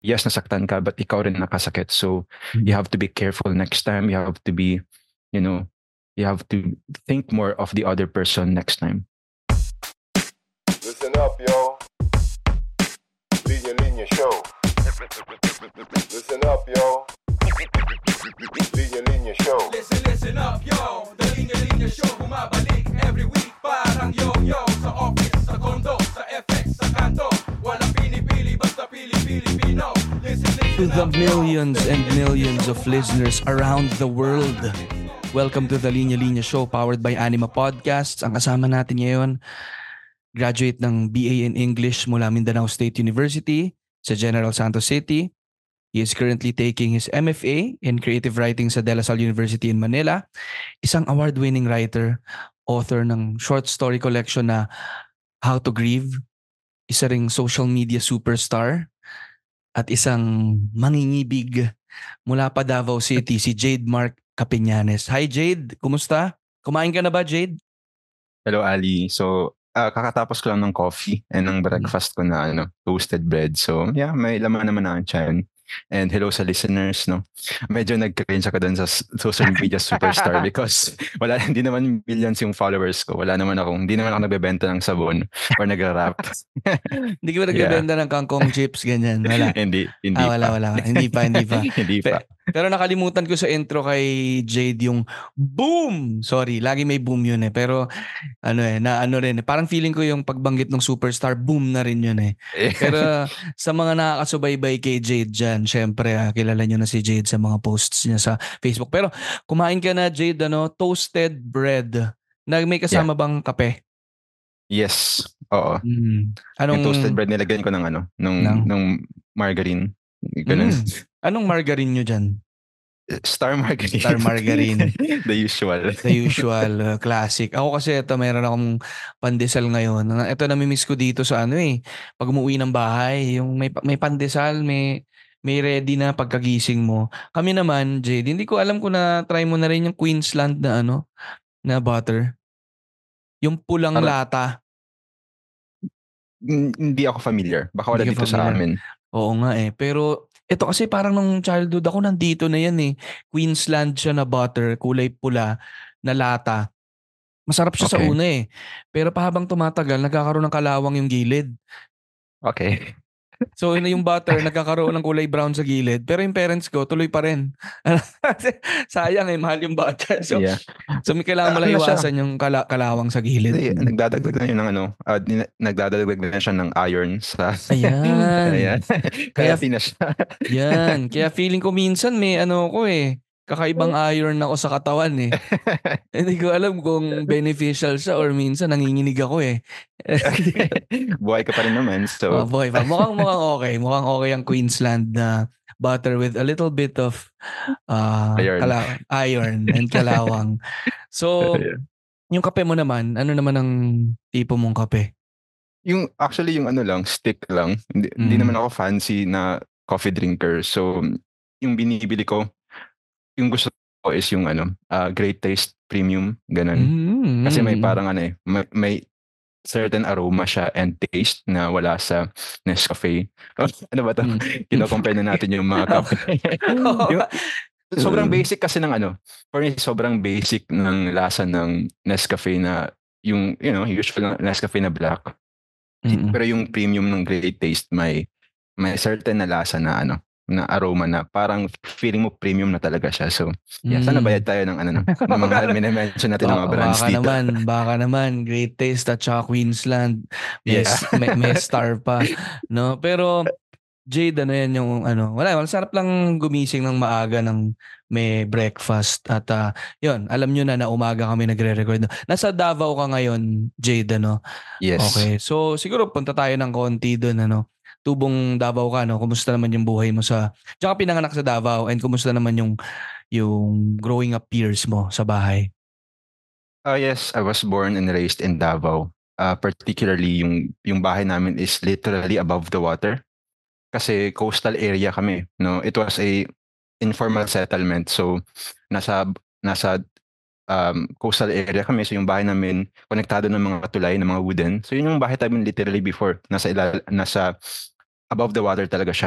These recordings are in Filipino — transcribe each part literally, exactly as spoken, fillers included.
yes, nasaktan ka, but ikaw rin nakasakit. So you have to be careful next time. You have to be, you know, you have to think more of the other person next time. Listen up, yo. Linya Linya Show. Listen up, yo. Linya Linya Show. Listen, listen up, yo. The Linya Linya Show bumabalik every week. Parang yo-yo. Sa office, sa condo, sa F X, sa kanto. Walang pinipili, basta pili-Pilipino. Listen, listen To the up, yo. millions and millions of listeners around the world. Welcome to the Linya Linya Show powered by Anima Podcasts. Ang kasama natin ngayon, graduate ng B A in English mula Mindanao State University sa General Santos City. He is currently taking his M F A in Creative Writing sa De La Salle University in Manila. Isang award-winning writer, author ng short story collection na How to Grieve, isa ring social media superstar, at isang mangingibig mula pa Davao City, si Jade Mark Capeñanes. Hi Jade, kumusta? Kumain ka na ba, Jade? Hello, Ali. So, ah, kakatapos ko lang ng coffee and ng breakfast ko na ano, toasted bread. So, yeah, may laman naman ang tiyan. And hello sa listeners, no? Medyo nag-cringe ako dun sa s- social media superstar because wala, hindi naman millions yung followers ko. Wala naman ako, hindi naman ako nagbebenta ng sabon or nagra-rap. Hindi ka ba nagbebenta ng kangkong chips, ganyan? Wala. Hindi, hindi Ah, wala, pa. wala. Hindi pa, hindi pa. Hindi pa. Pe- pero nakalimutan ko sa intro kay Jade yung boom! Sorry, lagi may boom yun eh. Pero ano eh, na ano rin eh. Parang feeling ko yung pagbanggit ng superstar, boom na rin yun eh. Pero sa mga nakakasubaybay kay Jade dyan, syempre ah, kilala nyo na si Jade sa mga posts niya sa Facebook. Pero kumain ka na Jade, ano, toasted bread. Na may kasama bang kape? Yes, oo. Mm. Anong, Yung toasted bread nilagyan ko ng ano, nung, Ng- nung margarine. Ganun. Mm. Anong margarine nyo dyan? Star margarine. Star margarine. The usual. The usual, uh, classic. Ako kasi ito, mayroon akong pandesal ngayon. Ito namimiss ko dito sa ano eh. Pag umuwi ng bahay, yung may, may pandesal, may may ready na pagkagising mo. Kami naman, Jade, hindi ko alam kung na-try mo na rin yung Queensland na ano, na butter. Yung pulang Parang- lata. Mm, Hindi ako familiar. Baka wala Hindi ka dito sa familiar. amin. Oo nga eh. Pero ito kasi parang nung childhood ako nandito na yan eh. Queensland siya na butter, kulay pula, na lata. Masarap siya sa Okay. una eh. Pero pahabang tumatagal, nagkakaroon ng kalawang yung gilid. Okay. So yun na yung butter, nagkakaroon ng kulay brown sa gilid. Pero yung parents ko, tuloy pa rin. Sayang eh, mahal yung butter. So, Yeah. so may kailangan mo lang Ano siya? iwasan yung kala- kalawang sa gilid. Hindi, nagdadagdag na yun ng ano, ah, din- nagdadagdag na siya ng iron sa... Ayan. Ayan. Kaya- Kaya tina siya. Yan. Kaya feeling ko minsan may ano ko eh. Kakaibang iron ako sa katawan eh. Hindi ko alam kung beneficial siya or minsan nanginginig ako eh. Buhay ka pa rin naman. Oh, So, boy pa. Mukhang mukhang okay. Mukhang okay ang Queensland na butter with a little bit of uh, Iron. kala- iron and kalawang. So, yeah. yung kape mo naman, ano naman ang tipo mong kape? Yung, actually, yung ano lang, stick lang. Hindi, hindi Mm. naman ako fancy na coffee drinker. So, yung binibili ko, yung gusto ko is yung ano, ah, Great Taste Premium, ganun. Mm, Kasi may mm. parang ano eh, may, may certain aroma siya and taste na wala sa Nescafe. Ano ba to? Mm. Kino-compare na natin yung mga kape. Yung- sobrang Mm. basic kasi ng ano, for me, sobrang basic ng lasa ng Nescafe na yung, you know, usual na Nescafe na black. Mm-mm. Pero yung premium ng Great Taste may may certain na lasa na ano, na aroma na parang feeling mo premium na talaga siya. So, yeah, sana Mm. bayad tayo ng ano, ng, ng mga minimension natin ng mga Baka, brands baka dito. naman, baka naman. Great Taste at saka Queensland. May, Yeah. may, may star pa. No? Pero, Jade, ano yan yung ano, wala, wala, sarap lang gumising ng maaga ng may breakfast. At ah, yun, alam nyo na na umaga kami nagre-record. Nasa Davao ka ngayon, Jade, ano? Yes. Okay, so siguro punta tayo ng konti doon, ano? Tubong Davao ka, no? Kumusta naman yung buhay mo sa... Tsaka pinanganak sa Davao and kumusta naman yung yung growing up years mo sa bahay? Ah yes, I was born and raised in Davao. Uh, particularly yung yung bahay namin is literally above the water. Kasi coastal area kami, no? It was a informal settlement. So nasa nasa um, coastal area kami. So yung bahay namin konektado ng mga tulay, ng mga wooden. So yun yung bahay namin literally before. Nasa ilal, nasa above the water talaga siya.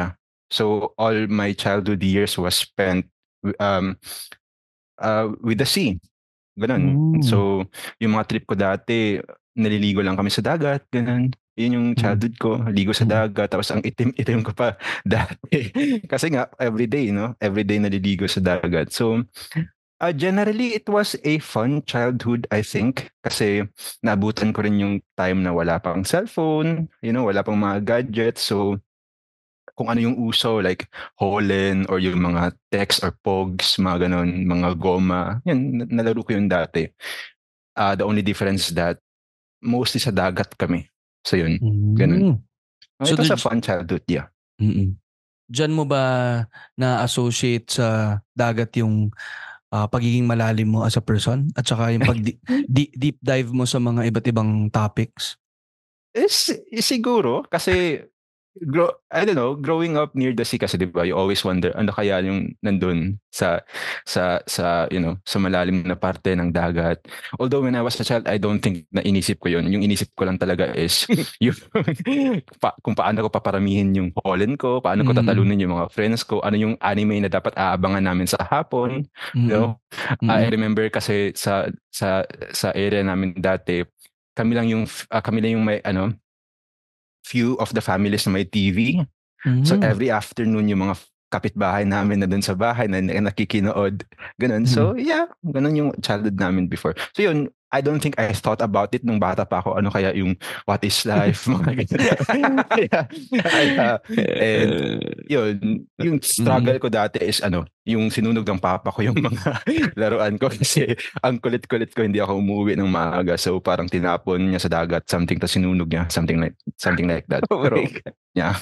So all my childhood years was spent um, uh, with the sea. Ganun. Mm. So, yung mga trip ko dati, naliligo lang kami sa dagat, ganun. Yun yung Mm. childhood ko, ligo sa Mm. dagat, tapos ang itim-itim ko pa dati. Kasi nga, everyday, no? Everyday naliligo sa dagat. So, uh, generally, it was a fun childhood, I think. Kasi naabutan ko rin yung time na wala pang cellphone, you know, wala pang mga gadgets. So, kung ano yung uso, like Holen or yung mga text or pogs, mga ganun, mga goma. Yun, na- nalaro ko yun dati. Uh, the only difference is that mostly sa dagat kami. So yun, ganun. Mm. Oh, So it was a did fun childhood, yeah. Mm. Diyan mo ba na-associate sa dagat yung ah, pagiging malalim mo as a person at saka yung pag di- di- deep dive mo sa mga iba't ibang topics? Is, is siguro, kasi grow, I don't know, growing up near the sea kasi 'di ba, you always wonder ano kaya yung nandun sa sa sa you know, sa malalim na parte ng dagat. Although when I was a child, I don't think na inisip ko yun. Yung inisip ko lang talaga is yung pa, kung paano ko paparamihin yung pollen ko, paano ko Mm. tatalunin yung mga friends ko, ano yung anime na dapat aabangan namin sa hapon. You know, Mm. I Mm. remember kasi sa sa sa area namin dati, kami lang yung ah, kami lang yung may ano few of the families na may T V. So Mm. every afternoon yung mga f- kapitbahay namin na dun sa bahay na, na nakikinood. Ganun. So Mm. yeah, ganun yung childhood namin before. So yun, I don't think I thought about it nung bata pa ako. Ano kaya yung what is life? Mga ganun. yeah. yeah. And yun, yung struggle Mm. ko dati is ano, yung sinunog ng papa ko yung mga laruan ko kasi ang kulit-kulit ko, hindi ako umuwi ng maaga. So parang tinapon niya sa dagat, something, tas sinunog niya, something like something like that. Oh my Pero God. yeah.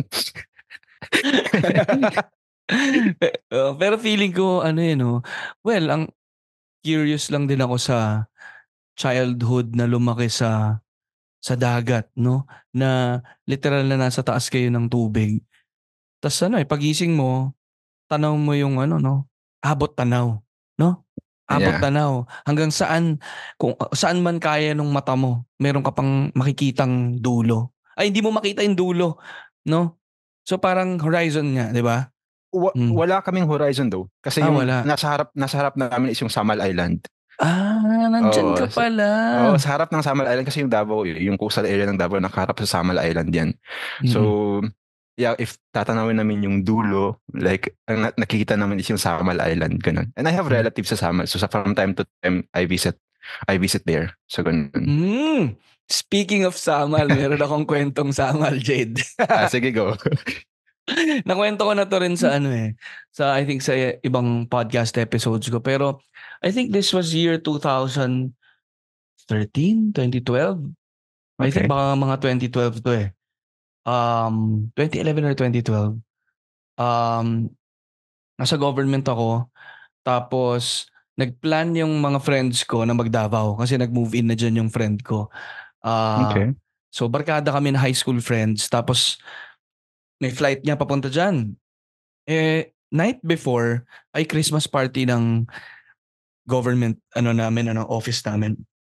Uh, pero feeling ko ano yun, no? Well, ang curious lang din ako sa childhood na lumaki sa sa dagat, no? Na literal na nasa taas kayo ng tubig. Tas ano eh, pagising mo, tanaw mo yung ano, no? Abot tanaw, no? Abot Yeah. tanaw. Hanggang saan, kung saan man kaya nung mata mo, meron ka pang makikitang dulo. Ay, hindi mo makita yung dulo, no? So parang horizon nga, di ba? Wa- Hmm. wala kaming horizon though. Kasi Ah, yung wala. nasa harap, nasa harap namin is yung Samal Island. Ah, nandyan Oo. ka sa- pala. Oo, sa harap ng Samal Island kasi yung Davao, y- yung coastal area ng Davao, nakaharap sa Samal Island yan. Mm-mm. So, yeah, if tatanawin namin yung dulo, like, ang na- nakikita namin is yung Samal Island, ganun. And I have Mm. relatives sa Samal. So, sa from time to time, I visit I visit there. So, ganun. Mm. Speaking of Samal, meron akong kwentong Samal, Jade. Ah, sige, go. Nakwento ko na to rin sa ano eh. Sa I think sa ibang podcast episodes ko. Pero I think this was year twenty thirteen, twenty twelve. I think Okay. baka mga twenty twelve to eh. Um, twenty eleven or twenty twelve. Um, nasa government ako. Tapos nagplan yung mga friends ko na mag-Davao kasi nag-move in na dyan yung friend ko. Ah, Okay. so barkada kami na high school friends. Tapos may flight niya papunta dyan. Eh, night before ay Christmas party ng government ano namin, ano office namin.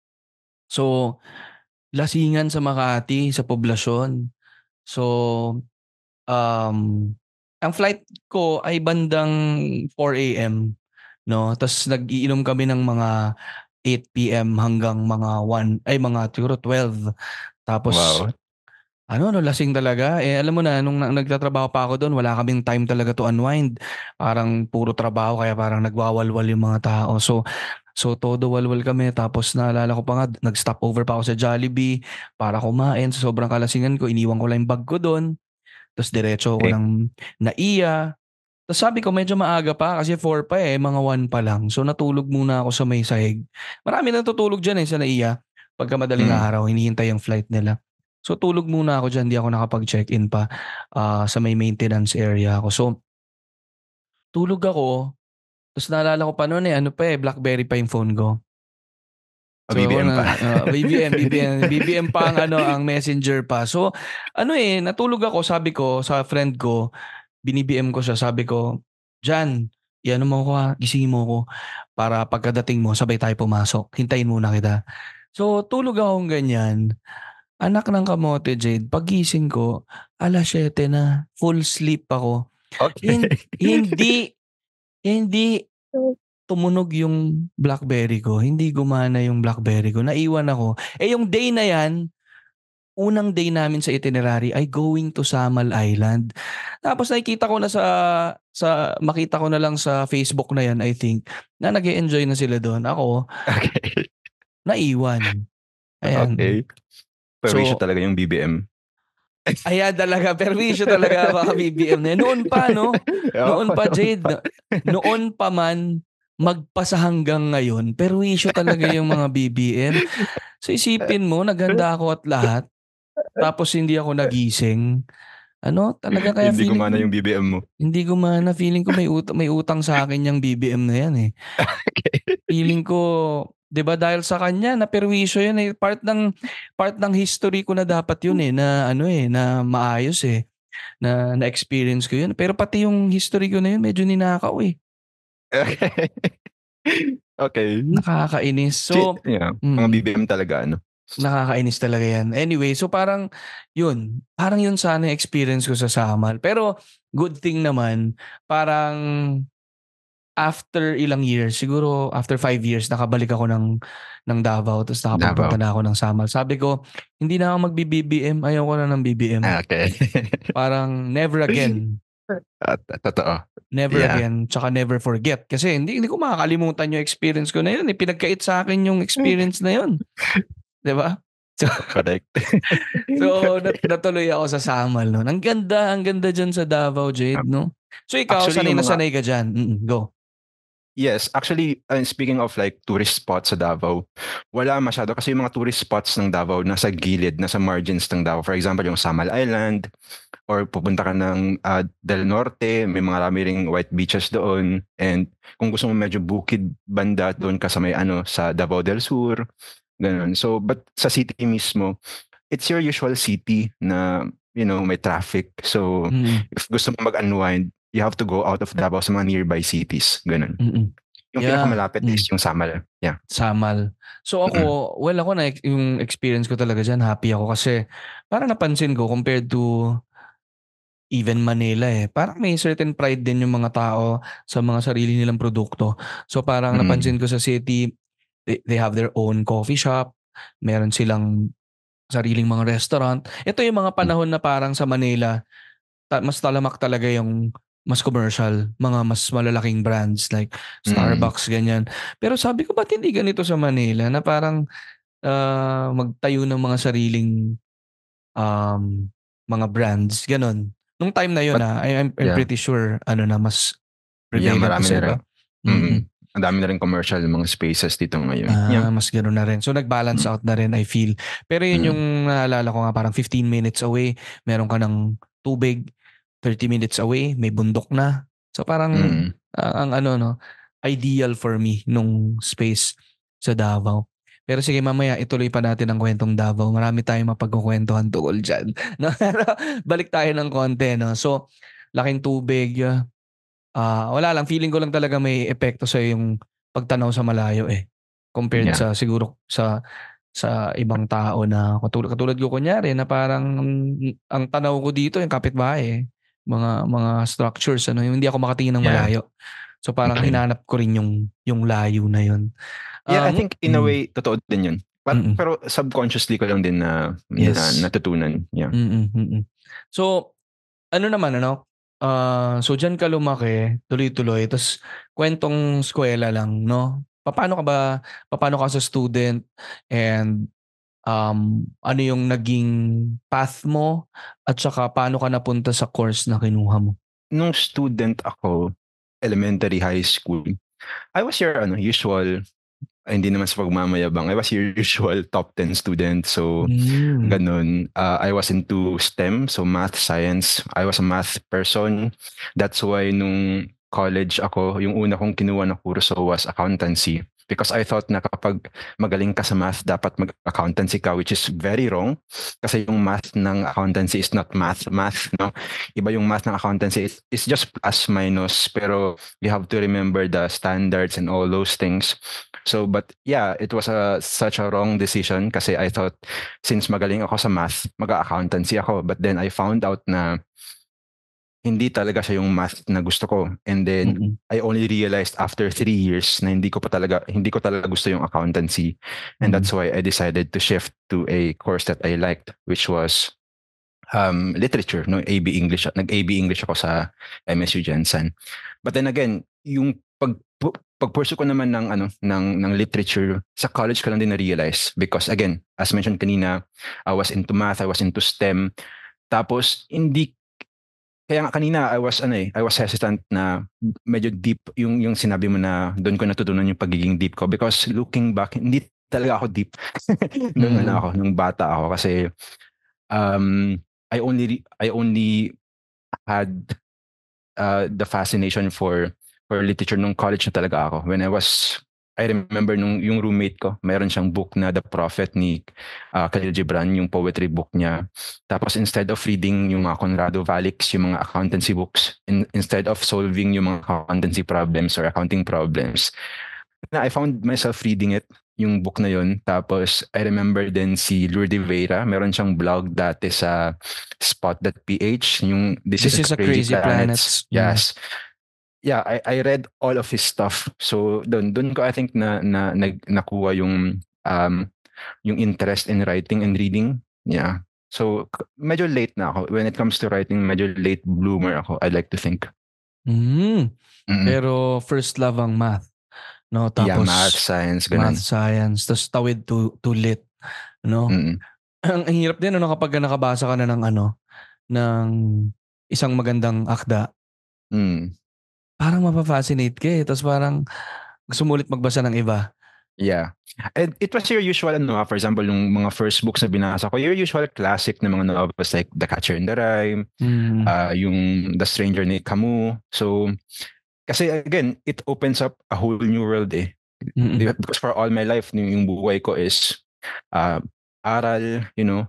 So, lasingan sa Makati, sa poblasyon. So, um, ang flight ko ay bandang four a.m. no. Tapos nag-iinom kami ng mga eight p.m. hanggang mga one ay mga siguro twelve. Tapos Wow. ano, no, lasing talaga. Eh, alam mo na, nung na- nagtatrabaho pa ako doon, wala kaming time talaga to unwind. Parang puro trabaho, kaya parang nagwawalwal yung mga tao. So, so todo walwal kami. Tapos naalala ko pa nga, nag-stop over pa ako sa Jollibee para kumain. So, sobrang kalasingan ko, iniwan ko lang yung bag ko doon. Tapos diretso ko Okay. ng naiya. Tapos sabi ko, medyo maaga pa kasi four pa eh, mga one pa lang. So, natulog muna ako sa may sahig. Marami natutulog dyan eh sa naiya. Pagka madaling Mm. araw, hinihintay yung flight nila. So tulog muna ako dyan, di ako nakapag-check-in pa ah, sa may maintenance area ako. So tulog ako, tapos naalala ko pa noon eh, ano pa eh, BlackBerry pa yung phone ko. O So ako B B M na, pa. ah, B B M, B B M, B B M pa ang ano, ang messenger pa. So ano eh, natulog ako, sabi ko sa friend ko, bini-B M ko siya, sabi ko, Jan, iano mo ko ha, gisingin mo ko para pagkadating mo, sabay tayo pumasok. Hintayin muna kita. So tulog akong ganyan. Anak ng kamote, Jade, pagising ko, alas siyete na, full sleep ako. Okay. Hin- hindi, hindi tumunog yung BlackBerry ko. Hindi gumana yung BlackBerry ko. Naiwan ako. Eh yung day na yan, unang day namin sa itinerary ay going to Samal Island. Tapos nakikita ko na sa, sa makita ko na lang sa Facebook na yan, I think, na nag-e-enjoy na sila doon. Ako, Okay. naiwan. Ayan. Okay. Perwisyo So, talaga yung B B M. ayan talaga, perwisyo talaga mga B B M na yan. Noon pa, no? Noon pa, Jade. no- Noon pa man, magpasa hanggang ngayon, perwisyo talaga yung mga B B M. So isipin mo, naghanda ako at lahat. Tapos hindi ako nagising. Ano? Talaga kaya Hindi feeling gumana ko, yung B B M mo. hindi gumana. Feeling ko may, ut- may utang sa akin yung B B M na yan eh. Okay. Feeling ko, 'di ba dahil sa kanya na perwisyo 'yun eh, part ng part ng history ko na dapat 'yun eh na ano eh na maayos eh na na-experience ko 'yun. Pero pati yung history ko na 'yun medyo ninakaw eh. Okay. Okay. Nakakainis. Si, So, yeah, mga mm, B B M talaga, ano. nakakainis talaga 'yan. Anyway, so parang 'yun, parang 'yun sana yung experience ko sa Samal. Pero good thing naman, parang after ilang years, siguro after five years, nakabalik ako ng, ng Davao, tapos nakapagpunta Davao. na ako ng Samal. Sabi ko, hindi na ako mag-B B M, ayaw ko na ng B B M. Okay. Parang never again. At, totoo. Never Yeah. again, tsaka never forget. Kasi hindi, hindi ko makakalimutan yung experience ko na yun. Eh. Pinagkait sa akin yung experience na yun. Diba? So, Correct. so nat- natuloy ako sa Samal. No? Ang ganda, ang ganda dyan sa Davao, Jade. No? So ikaw, Actually, sanay yung na mga- sanay ka dyan. Mm-mm, go. Yes, actually, uh, speaking of like tourist spots sa Davao, wala masyado kasi yung mga tourist spots ng Davao nasa gilid, nasa margins ng Davao. For example, yung Samal Island or pupunta ka ng uh, Del Norte, may mga marami ring white beaches doon. And kung gusto mo medyo bukid banda, doon ka sa may ano, sa Davao del Sur, ganun. So, but sa city mismo, it's your usual city na, you know, may traffic. So, Mm-mm, if gusto mo mag-unwind, you have to go out of Davao sa mga nearby cities. Ganun. mm-mm. Yung Yeah. pinakamalapit Mm. is yung Samal. Yeah. Samal. So ako, well ako na yung experience ko talaga dyan, happy ako kasi parang napansin ko compared to even Manila eh. Parang may certain pride din yung mga tao sa mga sarili nilang produkto. So parang Mm. napansin ko sa city, they, they have their own coffee shop, meron silang sariling mga restaurant. Ito yung mga panahon na parang sa Manila, ta- mas talamak talaga yung mas commercial, mga mas malalaking brands like Starbucks, ganyan. Pero sabi ko, ba't hindi ganito sa Manila na parang ah, magtayo ng mga sariling um, mga brands, ganon. Nung time na yun But- ah, I, I'm, I'm yeah. pretty sure ano na mas Yeah, prevalent marami kasi, na rin. ba? Mm-mm. Ang dami na rin commercial mga spaces dito ngayon. Ah, Yeah. mas gano'n na rin. So nag-balance Mm. out na rin, I feel. Pero yun Mm. yung naalala ko nga, parang fifteen minutes away, meron ka ng tubig, thirty minutes away, may bundok na. So parang Mm. ah, ang ano no, ideal for me nung space sa Davao. Pero sige, mamaya ituloy pa natin ang kwentong Davao. Marami tayong mapagkukwentuhan tungkol dyan. No? Pero balik tayo ng konti. No? So, laking tubig. ah wala lang, feeling ko lang talaga may epekto sa yung pagtanaw sa malayo eh. Compared Yeah. sa siguro sa sa ibang tao na katulad, katulad ko kunyari na parang ang- ang tanaw ko dito yung kapitbahay eh. Mga mga structures ano, yung hindi ako makatingin ng Yeah. malayo. So parang Okay. hinanap ko rin yung yung layo na yun. Yeah, I Um, think in a mm. way, totoo din yun. But, Mm-mm. pero subconsciously ko lang din na, Yes. na natutunan. Yeah. Mm, mm. So, ano naman ano? Ah, so diyan ka lumaki, tuloy-tuloy, tapos kwentong eskwela lang, no? Paano ka ba, paano ka sa student and um ano yung naging path mo at saka paano ka napunta sa course na kinuha mo? Nung student ako, elementary, high school, I was your ano, usual, ay, hindi naman sa pagmamayabang, I was your usual top ten student. So, Mm. ganun. Uh, I was into STEM, so math, science. I was a math person. That's why nung college ako, yung una kong kinuha na kurso was accountancy. because I thought na kapag magaling ka sa math, dapat mag-accountancy ka, which is very wrong. Kasi yung math ng accountancy is not math, math, no? Iba yung math ng accountancy. It's, it's just plus minus, pero you have to remember the standards and all those things. So, but yeah, it was a, such a wrong decision kasi I thought since magaling ako sa math, mag-accountancy ako. But then I found out na hindi talaga siya yung math na gusto ko. And then Mm-mm. I only realized after three years na hindi ko pa talaga hindi ko talaga gusto yung accountancy. And that's why I decided to shift to a course that I liked, which was um literature, no, A B English. Nag-A B English ako sa M S U Jensen. But then again, yung pag pag-pursue ko naman ng ano ng ng literature sa college ko lang din na-realize because again, as mentioned kanina, I was into math, I was into STEM. Tapos hindi kaya nga kanina I was ano eh, I was hesitant na medyo deep yung yung sinabi mo na doon ko natutunan yung pagiging deep ko because looking back hindi talaga ako deep nung Mm. ano ako nung bata ako kasi um I only I only had uh, the fascination for for literature nung college na talaga ako. When I was I remember nung yung roommate ko, mayroon siyang book na The Prophet ni uh, Khalil Gibran, yung poetry book niya. Tapos instead of reading yung mga Conrado Valix, yung mga accountancy books, in, instead of solving yung mga accountancy problems or accounting problems, na I found myself reading it, yung book na yun. Tapos I remember din si Lourdes Vera, meron siyang blog dati sa spot dot p h, yung This, This is a Crazy Planets. Yeah. Yes. Yeah, I I read all of his stuff. So doon doon ko I think na na nag nakuha yung um yung interest in writing and reading. Yeah. So k- medyo late na ako when it comes to writing, medyo late bloomer ako, I like to think. Mm. Mm. Pero first love ang math. No, Yeah, tapos math, science, ganun. math, science, tapos tawid to to lit, no? Mm. Ang, ang hirap din ano kapag nakabasa ka na ng ano ng isang magandang akda, Mm. parang mapafascinate ka eh. Tapos parang gusto mo ulit magbasa ng iba. Yeah. And it was your usual, ano, ah, for example, yung mga first books na binasa ko, your usual classic na mga novels like The Catcher in the Rye, Mm. uh, yung The Stranger ni Camus. So, kasi again, it opens up a whole new world eh. Mm-mm. Di ba? Because for all my life, yung, yung buhay ko is uh, aral, you know,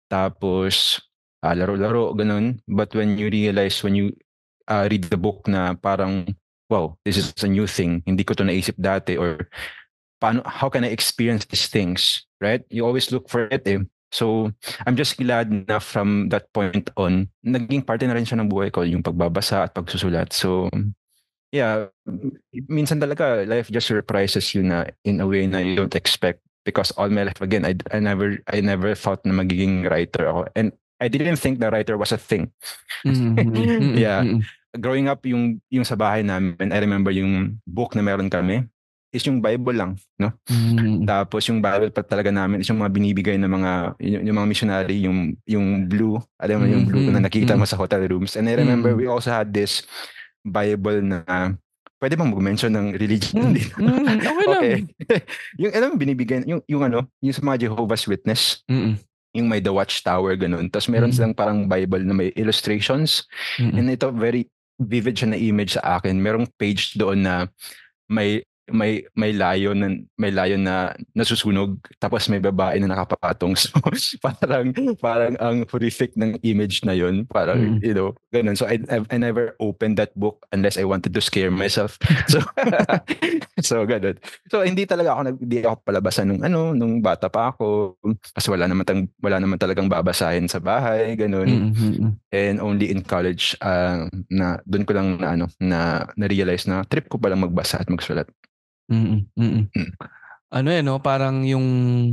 tapos uh, laro-laro, ganun. But when you realize, when you uh, read the book na parang, wow, this is a new thing, hindi ko to naisip dati, or paano, how can I experience these things, right? You always look for it eh. So, I'm just glad na from that point on, naging parte na rin siya ng buhay ko, yung pagbabasa at pagsusulat. So, yeah, minsan talaga, life just surprises you na in a way na you don't expect. Because all my life, again, I, I never I never thought na magiging writer ako. And I didn't think the writer was a thing. Mm-mm. Mm-mm. Yeah. Mm-mm. Growing up, yung yung sa bahay namin, I remember yung book na meron kami is yung Bible lang, no? Mm-mm. Tapos yung Bible pa talaga namin is yung mga binibigay ng mga yung, yung mga missionary, yung yung blue, alam mo yung blue na nakita mo sa hotel rooms. And I remember Mm. we also had this Bible na pwede bang mag-mention ng religion Mm. dito? Mm. Okay lang. Okay. Yung alam mo binibigay yung yung ano, yung sa mga Jehovah's Witness, Mm-mm. yung may The Watchtower ganun. Tapos meron Mm. silang parang Bible na may illustrations. Mm-mm. And ito very vivid siya na image sa akin. Merong page doon na may may may lion na may lion na nasusunog tapos may babae na nakapatong. So parang parang ang horrific ng image na yun, parang Mm. you know, ganun. So I I never opened that book unless I wanted to scare myself. So so ganun. So hindi talaga ako nag hindi ako palabasan nung ano nung bata pa ako kasi wala naman tang, wala naman talagang babasahin sa bahay, ganun. Mm-mm. And only in college uh, na doon ko lang na ano na na-realize na trip ko palang magbasa at magsulat. Mm-mm. Mm-mm. Mm. Ano eh, no? Parang yung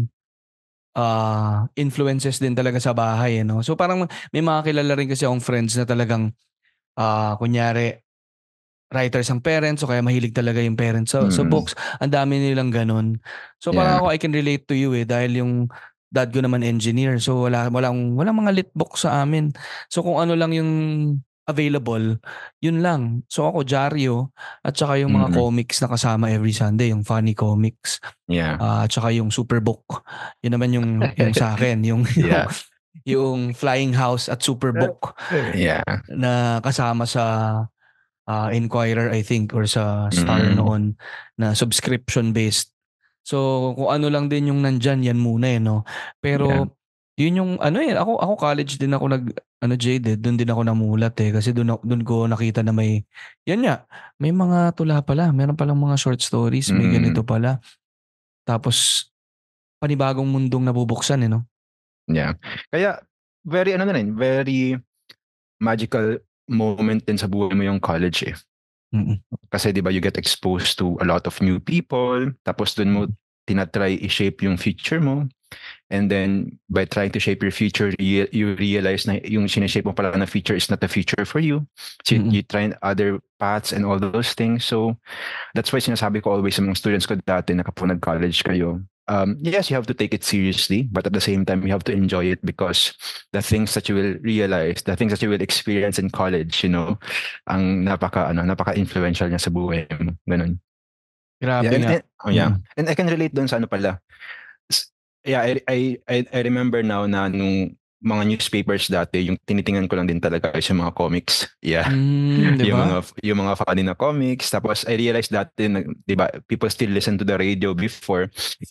ah influences din talaga sa bahay, eh, no? So parang may mga kilala rin kasi akong friends na talagang ah kunyari writers ang parents o kaya mahilig talaga yung parents sa, sa Mm. books. Ang dami nilang ganun. So parang Yeah. ako I can relate to you eh dahil yung dad ko naman engineer. So wala walang walang mga lit books sa amin. So kung ano lang yung available, yun lang. So ako dyaryo at saka yung mga Mm. comics na kasama every Sunday, yung funny comics. Yeah. Ah, at saka yung Superbook. Yun naman yung yung sa akin, yung Yeah. yung, yung Flying House at Superbook Yeah. na kasama sa uh, Inquirer, I think, or sa Star Mm. noon na subscription-based. So, kung ano lang din yung nandyan, yan muna eh, no? Pero, yun yung, ano eh, ako, ako college din ako nag, ano, Jade, doon din ako namulat eh. Kasi doon, doon ko nakita na may, yan nga, may mga tula pala. Meron palang mga short stories, may Mm. ganito pala. Tapos, panibagong mundong nabubuksan eh, no? Yeah. Kaya, very, ano na rin, very magical moment din sa buhay mo yung college eh. Mm-mm. Kasi di ba you get exposed to a lot of new people, tapos dun mo tinatry i-shape yung future mo, and then by trying to shape your future, you, you realize na yung sineshape mo pala na future is not the future for you. So Mm-mm. you try other paths and all those things. So that's why sinasabi ko always sa mga students ko dati na kapag nag-college kayo, um, yes, you have to take it seriously, but at the same time, you have to enjoy it because the things that you will realize, the things that you will experience in college, you know, ang napaka, ano, napaka-influential niya sa buhay mo. Ganun. Grabe Yeah, and, nga. and, oh, yeah. Mm. And I can relate doon sa ano pala. S- Yeah, I, I, I, I remember now na nung mga newspapers dati, yung tinitingnan ko lang din talaga is yung mga comics. Yeah. Mm, di yung ba? mga yung mga funny na comics. Tapos I realized dati na, 'di ba, people still listen to the radio before.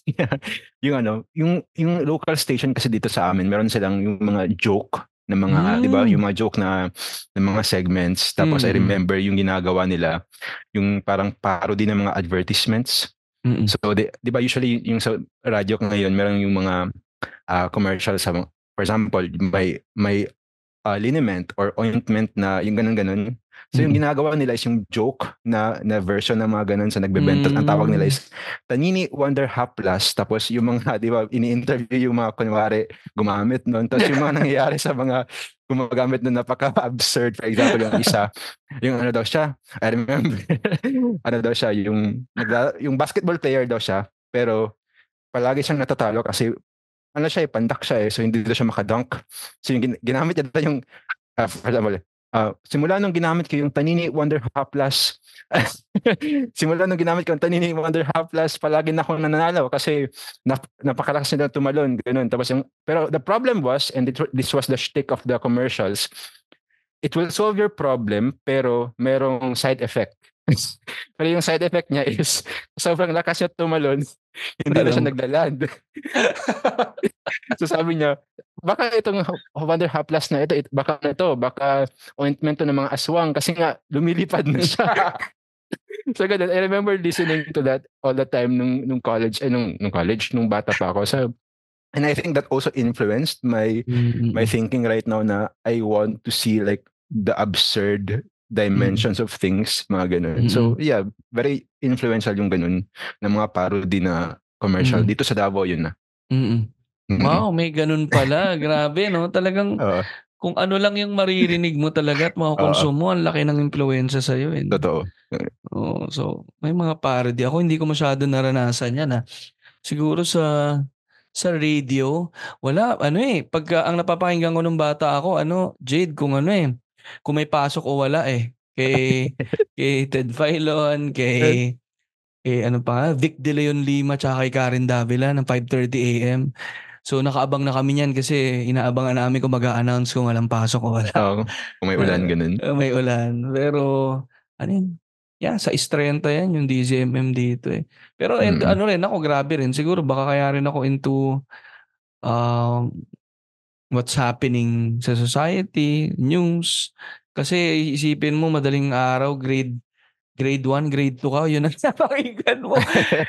yung ano, yung yung local station kasi dito sa amin, meron silang yung mga joke na mga, 'di ba, Mm. yung mga joke na ng mga segments. Tapos I Mm-mm. remember yung ginagawa nila, yung parang parody ng mga advertisements. Mm-mm. So, di, di ba usually yung sa radyo ngayon, meron yung mga uh, commercial sa, for example, may may uh, liniment or ointment na yung ganun-ganun. So yung Mm-mm. ginagawa nila is yung joke na na version ng mga ganun sa nagbebenta. Mm. Ang tawag nila is Tanini Wonder Haplas. Tapos yung mga, di ba, ini-interview yung mga kunwari gumamit nun. Tapos yung mga nangyayari sa mga gumagamit nun napaka-absurd. For example, yung isa, yung ano daw siya, I remember, ano daw siya, yung, nagla- yung basketball player daw siya, pero palagi siyang natatalo kasi ano siya eh, pandak siya eh, so hindi daw siya makadunk. So yung gin- ginamit niya daw yung, uh, for example, uh, simula nung ginamit ko yung Tanini Wonder Haplas, simula nung ginamit ko yung Tanini Wonder Haplas, palagi na akong nananalo kasi nap- napakalakas nila tumalon, ganun. Tapos yung, pero the problem was, and it, this was the shtick of the commercials, it will solve your problem, pero merong side effect. Pero yung side effect niya is, sobrang lakas niya tumalon, hindi na siya Alam. naglaland. So sabi niya, baka itong Wonder Haplas na ito, it, baka na ito, baka ointment to ng mga aswang kasi nga lumilipad na siya. So ganun, I remember listening to that all the time nung, nung college, eh, nung, nung college, nung bata pa ako. So, and I think that also influenced my Mm-mm. my thinking right now na I want to see like the absurd dimensions of things, mga ganun. So Mm-mm. yeah, very influential yung ganun na mga parody na commercial. Mm. Dito sa Davao yun na. Mm-mm. Mm-mm. Wow, may ganun pala. Grabe, no? Talagang Oo, kung ano lang yung maririnig mo talaga at makukonsume mo, ang laki ng impluensya sa'yo. Eh. totoo. Oo, so, may mga parody. Ako hindi ko masyado naranasan yan. Ha? Siguro sa sa radio, wala, ano eh, pagka ang napapakinggan ko nung bata ako, ano, Jade, kung ano eh, kung may pasok o wala eh. Kay, kay Ted Filon, kay, kay ano pa nga, Vic De Leon Lima, tsaka kay Karen Davila ng five thirty a.m. So nakaabang na kami niyan kasi inaabangan namin kung mag-a-announce kung walang pasok o wala. Oo, kung may ulan, ganun. Uh, may ulan. Pero, ano yun? Yeah, sa Istrenta yan, yung D Z M M dito eh. Pero and, Mm-mm. ano rin, ako grabe rin. Siguro baka kaya rin ako into um, what's happening sa society, news. Kasi isipin mo, madaling araw, grade grade one, grade two ka, yun ang napakinggan mo.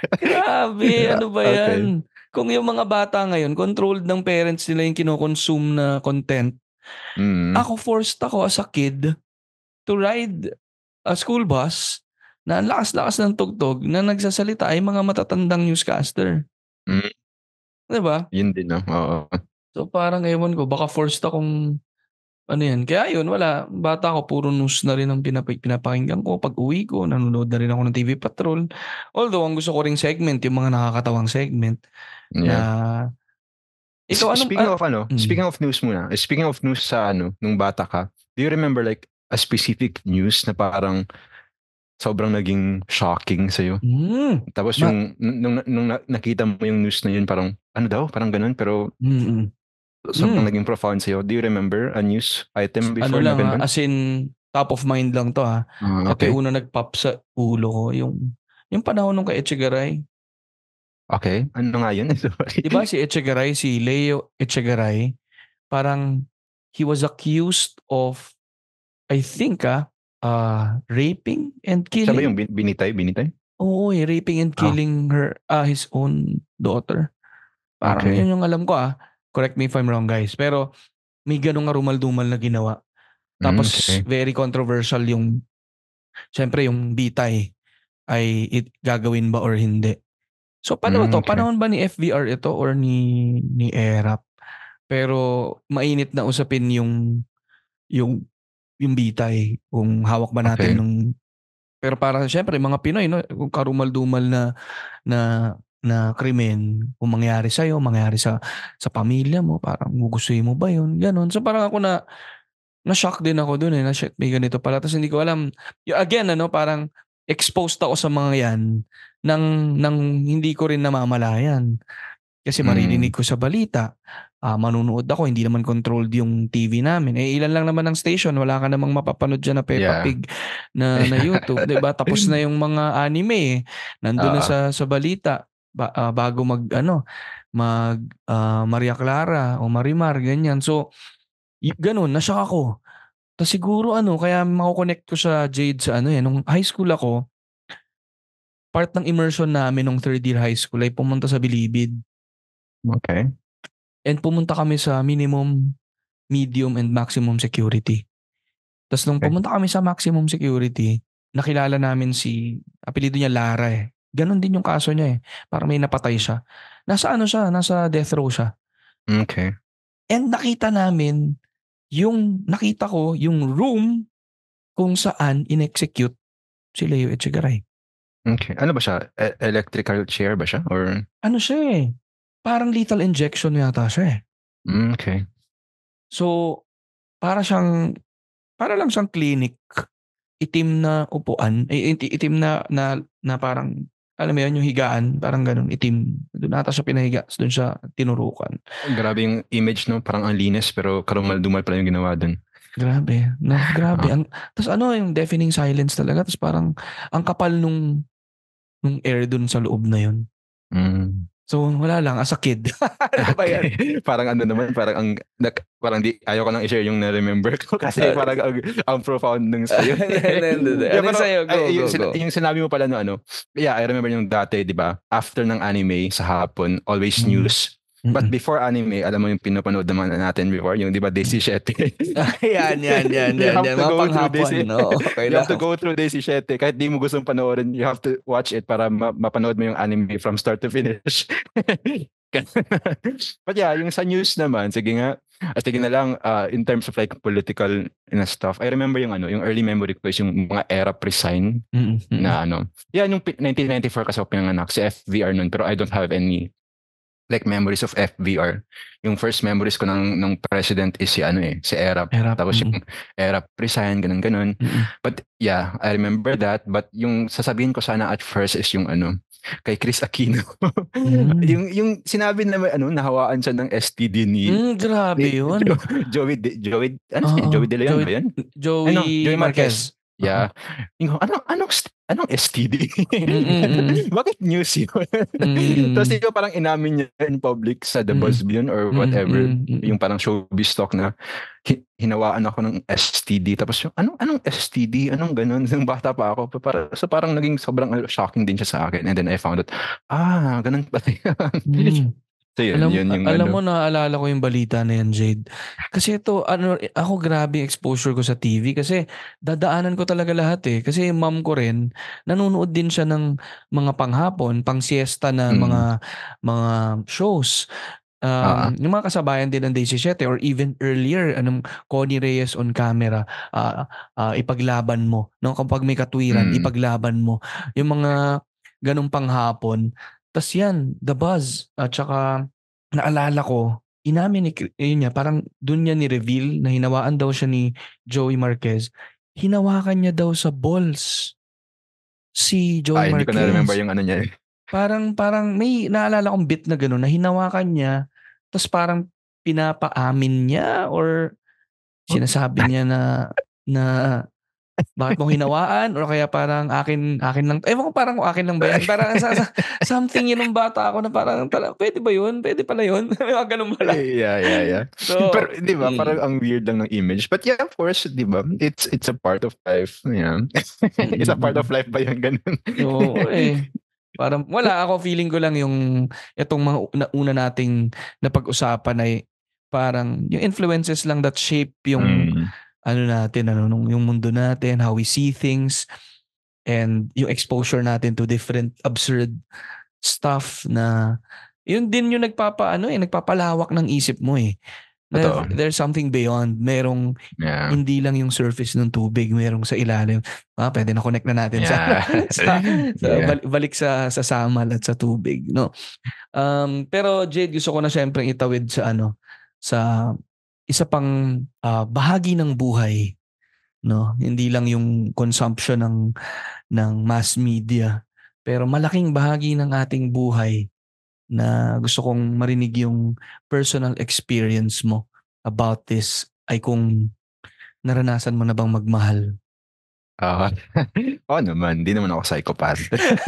Grabe, ano ba Okay. yan? Kung yung mga bata ngayon, controlled ng parents nila yung kinokonsume na content. Mm. Ako forced ako as a kid to ride a school bus na ang lakas-lakas ng tugtog na nagsasalita ay mga matatandang newscaster. Mm. Diba? Yun din, no? Oo. So parang ewan ko, baka forced akong ano yan. Kaya yun, wala. Bata ko, puro news na rin ang pinap- pinapakinggan ko. Pag uwi ko, nanonood na rin ako ng T V Patrol. Although, ang gusto ko ring segment, yung mga nakakatawang segment na Yeah. ikaw, anong... Speaking ah, of ano, mm. speaking of news muna. Speaking of news sa ano, nung bata ka, do you remember like a specific news na parang sobrang naging shocking sa'yo? Mm. Tapos Ma- yung, nung, nung, nung na- nakita mo yung news na yun, parang, ano daw? Parang ganun, pero Mm-mm. sobrang Mm. naging profound sa'yo. Do you remember a news item Ano before lang, na ha, ganun? as in, top of mind lang to ha. Ah, Ito okay. yung una nag-pop sa ulo ko, yung yung panahon nung kay Echegaray. Okay. Ano nga yun? Sorry. Di ba si Echegaray, si Leo Echegaray, parang he was accused of, I think ah, uh, raping and Siya ba yung killing. bin- binitay? Binitay? Oo, eh, raping and Ah. killing her, ah, his own daughter. Parang Okay. yun yung alam ko ah. Correct me if I'm wrong guys. Pero may ganong rumal-dumal na ginawa. Mm, Tapos okay. very controversial yung, syempre yung bitay ay it, gagawin ba or hindi. So paano Mm, to? okay. Panahon ba ni F V R ito or ni ni Erap? Pero mainit na usapin yung yung yung bitay, kung hawak ba natin Okay. nung, pero para syempre mga Pinoy no, kung karumal-dumal na na na krimen, kung mangyari sa iyo, mangyari sa sa pamilya mo, parang gugustuhin mo ba 'yun? Ganon. So parang ako na na-shock din ako doon eh, na shit, may ganito pala. Tapos hindi ko alam. Y- Again, ano, parang exposed ako sa mga yan nang, nang hindi ko rin namamalayan. Kasi maririnig Mm. ko sa balita, ah, manunood ako, hindi naman controlled yung T V namin. Eh, ilan lang naman ang station, wala ka namang mapapanood dyan na Peppa Yeah. Pig na, na YouTube. Diba? Tapos na yung mga anime eh. Nandun na Oo. sa, sa balita. Ba, ah, bago mag, ano, mag ah, Maria Clara o Marimar, ganyan. So, y- ganun, nashock ako. Tapos siguro ano, kaya mako-connect ko sa Jade sa ano eh, nung high school ako, part ng immersion namin nung third year high school ay pumunta sa Bilibid. Okay. And pumunta kami sa minimum, medium, and maximum security. Tapos nung Okay. pumunta kami sa maximum security, nakilala namin si, apelido niya Lara eh. Ganon din yung kaso niya eh. Parang may napatay siya. Nasa ano siya, nasa death row siya. Okay. And nakita namin, yung, nakita ko, yung room kung saan in-execute si Leo Echegaray. Okay. Ano ba siya? E- electrical chair ba siya? Or? Ano siya eh? Parang lethal injection yata siya eh. Mm, okay. So, para siyang, para lang siyang clinic, itim na upuan, eh, iti- itim na, na, na parang, alam mo yun, yung higaan, parang ganun, itim. Doon ata siya pinahiga, doon siya tinurukan. Grabe yung image, no? Parang ang linis, pero karumal-dumal pala yung ginawa dun. Grabe. No, grabe. Ah. Ang, tapos ano, yung deafening silence talaga. Tapos parang, ang kapal nung, nung air dun sa loob na yun. Mm. So, wala lang, as a kid. Ano ba yan? Okay. Parang ano naman, parang ang nak- parang di ayaw ko lang i-share yung na-remember ko kasi parang ang, ang profound nung sa'yo. Ano pero, sa'yo? Go, ay, yung, go, sin- go. yung sinabi mo pala no ano. Yeah, I remember yung dati, 'di ba? After ng anime sa hapon, always Mm. news. But Mm-mm. before anime, alam mo yung pinapanood naman natin before, yung 'di ba Daisy Sete. yan, yan, yan, You yan, have yan. to Mga go through Daisy. panghapon. No? Okay You have to lang. go through Daisy Sete. Kahit di mo gustong panoorin, you have to watch it para ma- mapanood mo yung anime from start to finish. But yeah, yung sa news naman, sige nga, at sige na lang, uh, in terms of like political na stuff, I remember yung ano, yung early memory ko is yung mga era pre-sign Mm-mm. Mm-mm. na ano. Yeah, yung pi- nineteen ninety-four kasi ako pinanganak, si F V R nun, pero I don't have any like memories of F V R. Yung first memories ko ng, ng president is si ano eh, si Erap. Erap, Tapos mm. yung Erap resign, ganun ganun. Mm-mm. But yeah, I remember that. But yung sasabihin ko sana at first is yung ano, kay Chris Aquino. Mm. yung yung sinabi na may ano, nahawaan siya ng S T D ni, Mm, grabe ni yun. Jo- Joey, De, Joey, ano siya? Oo. Joey De Leon Joey- ba yan? Joey, Ano? Joey Marquez. Marquez. Yeah. Yung, anong, anong, anong S T D? Mm-mm. Bakit news yun? Mm. Tapos yung parang inamin niya in public sa The Mm-mm. Buzz yun or whatever. Mm-mm. Yung parang showbiz talk na hi- hinawaan ako ng S T D. Tapos yung, anong, anong S T D? Anong ganun? Nung bata pa ako. Para, so parang naging sobrang shocking din siya sa akin. And then I found out, ah, ganun pala yun. Mm. So yun, Alam, yun yung alam ano. mo, naaalala ko yung balita na yan, Jade. Kasi ito, ano, ako grabe yung exposure ko sa T V kasi dadaanan ko talaga lahat eh. Kasi yung mom ko rin, nanonood din siya ng mga panghapon, pang siesta na Mm. mga mga shows. Ah. Um, yung mga kasabayan din ng Daisy Sete or even earlier, anong Connie Reyes on camera, ah, ah, ipaglaban mo. No? Kapag may katwiran, Mm. ipaglaban mo. Yung mga ganong panghapon. Tas yan, The Buzz. At saka, naalala ko, inamin ni, yun niya, parang dun niya ni-reveal na hinawaan daw siya ni Joey Marquez. Hinawakan niya daw sa balls si Joey Ah, hindi Marquez. ko na remember yung ano niya. Parang, parang may naalala kong bit na gano'n na hinawakan niya, tapos parang pinapaamin niya or sinasabi niya na, na Bakit mo hinawaan? Or kaya parang akin, akin lang. Ewan ko, parang akin lang ba yan? Parang sa, sa, something yun ng bata ako na parang, tala, pwede ba yun? Pwede pala yun? May mga ganun pala. Yeah, yeah, yeah. So, Pero di ba, mm, parang ang weird lang ng image. But yeah, of course, di ba, it's it's a part of life. Yeah. It's a part of mm, life ba yun? Ganun. oo eh. Parang wala ako, feeling ko lang yung itong mga una, una nating napag-usapan ay parang yung influences lang that shape yung Mm. ano natin, ano, nung- yung mundo natin, how we see things, and yung exposure natin to different absurd stuff na yun din yung nagpapaano eh, nagpapalawak ng isip mo eh. Na Totoo. there's something beyond. Merong Yeah. hindi lang yung surface ng tubig, merong sa ilalim. Ah, pwede na connect na natin sa Yeah. sa, sa Yeah. balik, balik sa sa samal at sa tubig, no. Um pero Jade, gusto ko na syempre itawid sa ano, sa isa pang ah, bahagi ng buhay, no. Hindi lang yung consumption ng ng mass media, pero malaking bahagi ng ating buhay na gusto kong marinig yung personal experience mo about this ay kung naranasan mo na bang magmahal. Ah, oo naman, di naman ako psychopath.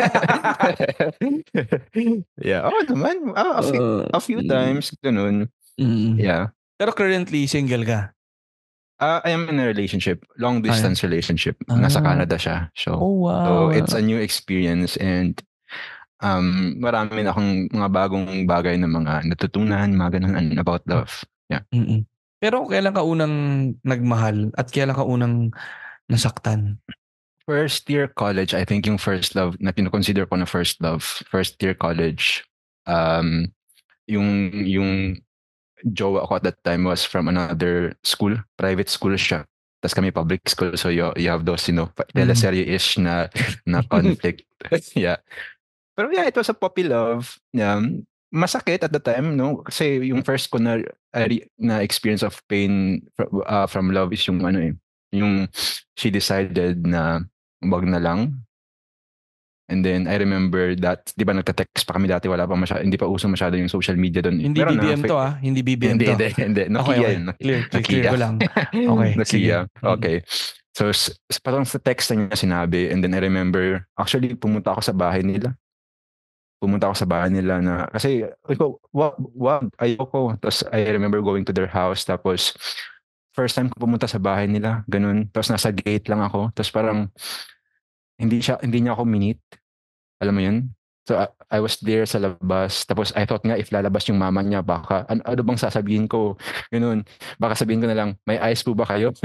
Yeah, oo naman. Ah, a few, Uh, a few mm, times, ganun. mm. Yeah. Pero currently single ka? Ah, I am in a relationship, long distance relationship. Nasa Ah. Canada siya. So, Oh so wow. it's a new experience and um marami na akong mga bagong bagay na mga natutunan, mga ganun about love. Yeah. Mm. Pero kailan ka unang nagmahal at kailan ka unang nasaktan? First year college, I think yung first love na kino-consider ko na first love, first year college. Um yung yung jowa ko at that time was from another school, private school siya. Tapos kami public school, so you, you have those, you know, teleserye-ish na, na conflict. Yeah. Pero yeah, it was a puppy love. Um, masakit at the time, no? Kasi yung first ko na, na experience of pain from, uh, from love is yung ano eh, yung she decided na wag na lang. And then I remember that, di ba nagta-text pa kami dati, wala pa masyado, hindi pa uso masyado yung social media doon. Hindi Pero B B M na, to ah, hindi B B M hindi, to. hindi, hindi. Nokia Okay, okay. yun. Nokia. Clear, clear, clear Nokia. ko lang. Okay, sige. Nokia. Mm. Okay. So, s- s- parang sa text na niya sinabi, and then I remember, actually, pumunta ako sa bahay nila. Pumunta ako sa bahay nila na, kasi, ikaw, wag, wag, ayoko. Tapos, I remember going to their house, tapos, first time ko pumunta sa bahay nila, ganun. Tapos, nasa gate lang ako. Tapos, parang, hindi siya, hindi niya ako minute. Alam mo yun? So, I, I was there sa labas. Tapos, I thought nga, if lalabas yung mama niya, baka, ano, ano bang sasabihin ko? Ganun. Baka sabihin ko na lang, may eyes po ba kayo?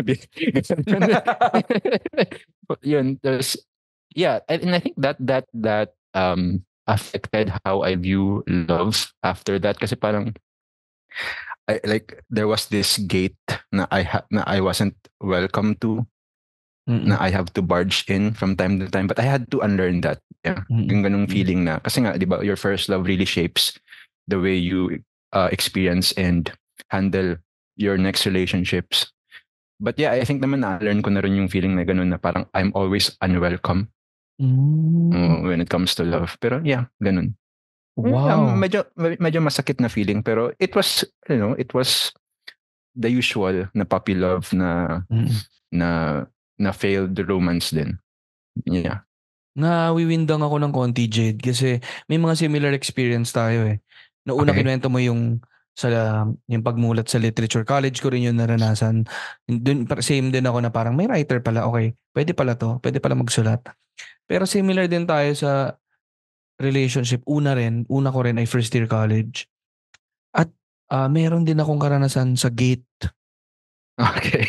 Yun. There's, yeah. And, and I think that, that, that, um, affected how I view love after that. Kasi parang, I, like, there was this gate na I, ha, na I wasn't welcome to. Mm-mm. Na I have to barge in from time to time, but I had to unlearn that. Yeah, Mm-mm. yung ganung feeling na kasi nga, di ba, your first love really shapes the way you uh, experience and handle your next relationships. But yeah, I think naman na-learn ko na rin yung feeling na ganun na parang I'm always unwelcome Mm. uh, when it comes to love. Pero yeah, ganun. Yeah, Wow. medyo medyo masakit na feeling, pero it was, you know, it was the usual na puppy love na Mm. na na failed romance din. Yeah. Nawiwindang ako ng konti, Jade, kasi may mga similar experience tayo eh. Nauna Okay. kinuwento mo yung sa yung pagmulat sa literature. College ko rin yun naranasan. Dun, par- same din ako na parang may writer pala. Okay, pwede pala to. Pwede pala magsulat. Pero similar din tayo sa relationship. Una rin, una ko rin ay first year college. At ah, meron din akong karanasan sa gate. Okay.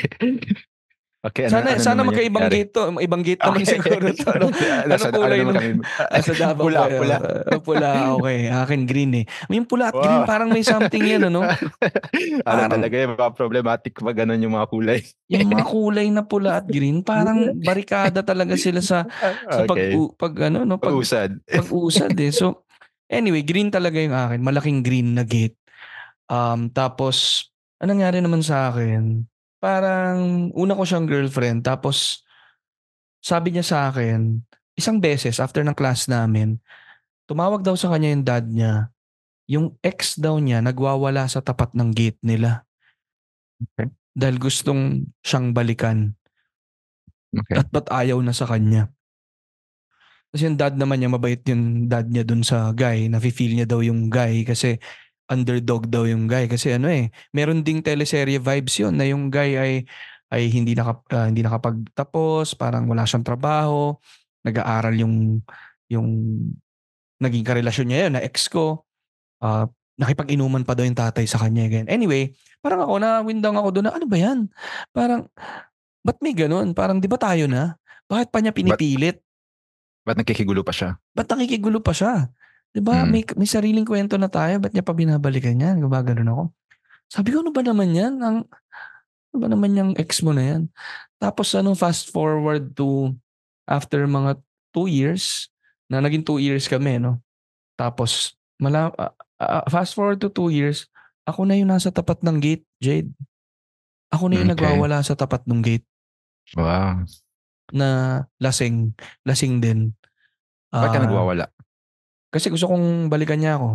Okay, ano, Sana ano sana naman yung magkaibang nangyari? gate to. Ibang gate naman Okay. siguro to. No? Ano Nasa, kulay ano naman nung kami? ah, sa Davao Pula, kayo? pula. Ah, pula, okay. Akin green eh. Yung pula at green, Wow. parang may something yan, ano? Ano Parang- talaga yung mga problematic pag ganun yung mga kulay. Yung mga kulay na pula at green, parang barikada talaga sila sa sa pag, Okay. u- pag ano, no? Pag, Pag-usad. pag-usad eh. So, anyway, green talaga yung akin. Malaking green na gate. Um, tapos, anong nangyari naman sa akin? Parang, una ko siyang girlfriend. Tapos, sabi niya sa akin, isang beses after ng class namin, tumawag daw sa kanya yung dad niya. Yung ex daw niya nagwawala sa tapat ng gate nila. Okay. Dahil gustong siyang balikan. Okay. At ba't ayaw na sa kanya? Kasi yung dad naman niya, mabait yung dad niya dun sa guy. Nafe-feel niya daw yung guy kasi underdog daw yung guy. Kasi ano eh, meron ding teleserye vibes yun na yung guy ay ay hindi naka, ah, hindi nakapagtapos, parang wala siyang trabaho, nag-aaral yung yung naging karelasyon niya yun na ex ko. Ah, nakipag-inuman pa daw yung tatay sa kanya again. Anyway, parang ako na-windang ako doon na ano ba yan? Parang ba't may ganun? Parang di ba tayo na? Bakit pa niya Ba't, pinipilit? ba't nakikigulo pa siya? Ba't nakikigulo pa siya? 'Di ba? Mm. May may sariling kwento na tayo, ba't niya pa binabalikan 'yan? Gumagano'n ako. Sabi ko, ano ba naman 'yan? Ang ano ba naman yung ex mo na 'yan? Tapos ano, fast forward to after mga two years, na naging two years kami, no? Tapos mala ah, ah, fast forward to two years, ako na yung nasa tapat ng gate, Jade. Ako na yung Okay. nagwawala sa tapat ng gate Wow. na lasing, lasing din. Ba't ka Ah, nagwawala? kasi gusto kong balikan niya ako.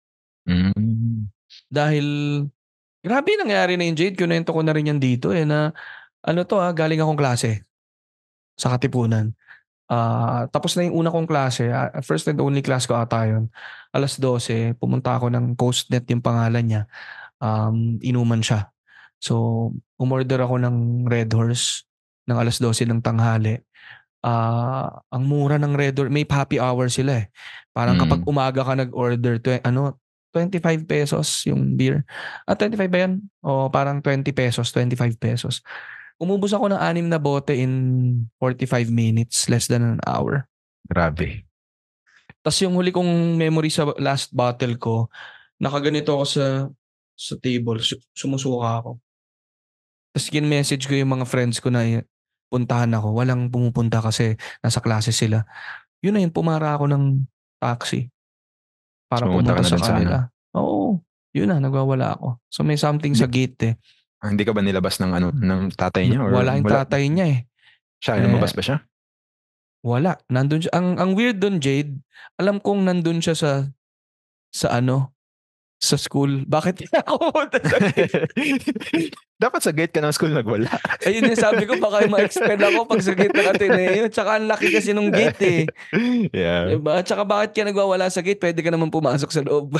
Mm. Dahil grabe nangyari na yung Jade, kinwento ko na rin yan dito eh na ano to ah, galing akong klase sa Katipunan. Ah, tapos na yung una kong klase, ah, first and only class ko ata yun. alas dose, pumunta ako ng Coastnet yung pangalan niya. Um, inuman siya. So, umorder ako ng Red Horse ng alas dose ng tanghali. Ah, ang mura ng Red Horse, may happy hour sila eh. Parang kapag Mm. umaga ka nag-order, twe- ano, twenty-five pesos yung beer. Ah, twenty-five ba yan? O parang twenty pesos, twenty-five pesos. Umubos ako ng anim na bote in forty-five minutes, less than an hour. Grabe. Tapos yung huli kong memory sa last bottle ko, nakaganito ako sa sa table, su- sumusuka ako. Tapos kin-message ko yung mga friends ko na eh, puntahan ako. Walang pumupunta kasi nasa klase sila. Yun na yun, pumara ako ng taxi para So, pumunta ka pumunta na sa dun sa ano? kanila. Oo, yun na, nagwawala ako. So may something sa Hindi, gate eh. ah, hindi ka ba nilabas ng ano, ng tatay niya or Wala yung wala? tatay niya eh. Siya, Eh, lumabas ba siya? wala. Nandun siya. Ang, ang weird dun, Jade, alam kong nandun siya sa, sa ano, sa school. Bakit niya ako pumunta sa gate? Dapat sa gate ka ng school nagwala. Ayun yung sabi ko, baka ma-expel ako pag sa gate ng Ateneo. Tsaka ang laki kasi nung gate eh. Yeah. Diba? Tsaka bakit ka nagwawala sa gate? Pwede ka naman pumasok sa loob.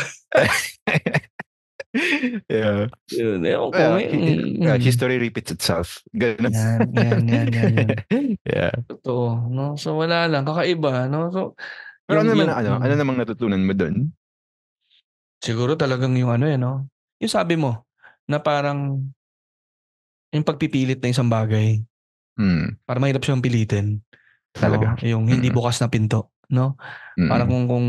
Yeah. Yun, ewan ko. Well, May, hi- hi- uh, mm, history repeats itself. Ganun. yan, yan, yan, yan, yan. Yeah. Totoo, no? So wala lang, kakaiba, no? So, Pero yung, ano naman yung, ang ano, ano mm, namang natutunan mo doon? siguro talagang yung ano eh, no? Yung sabi mo, na parang, yung pagpipilit na isang bagay, Hmm, para mahirap siyang pilitin, talaga. no? Yung hindi Mm, bukas na pinto, no? Parang mm, kung, kung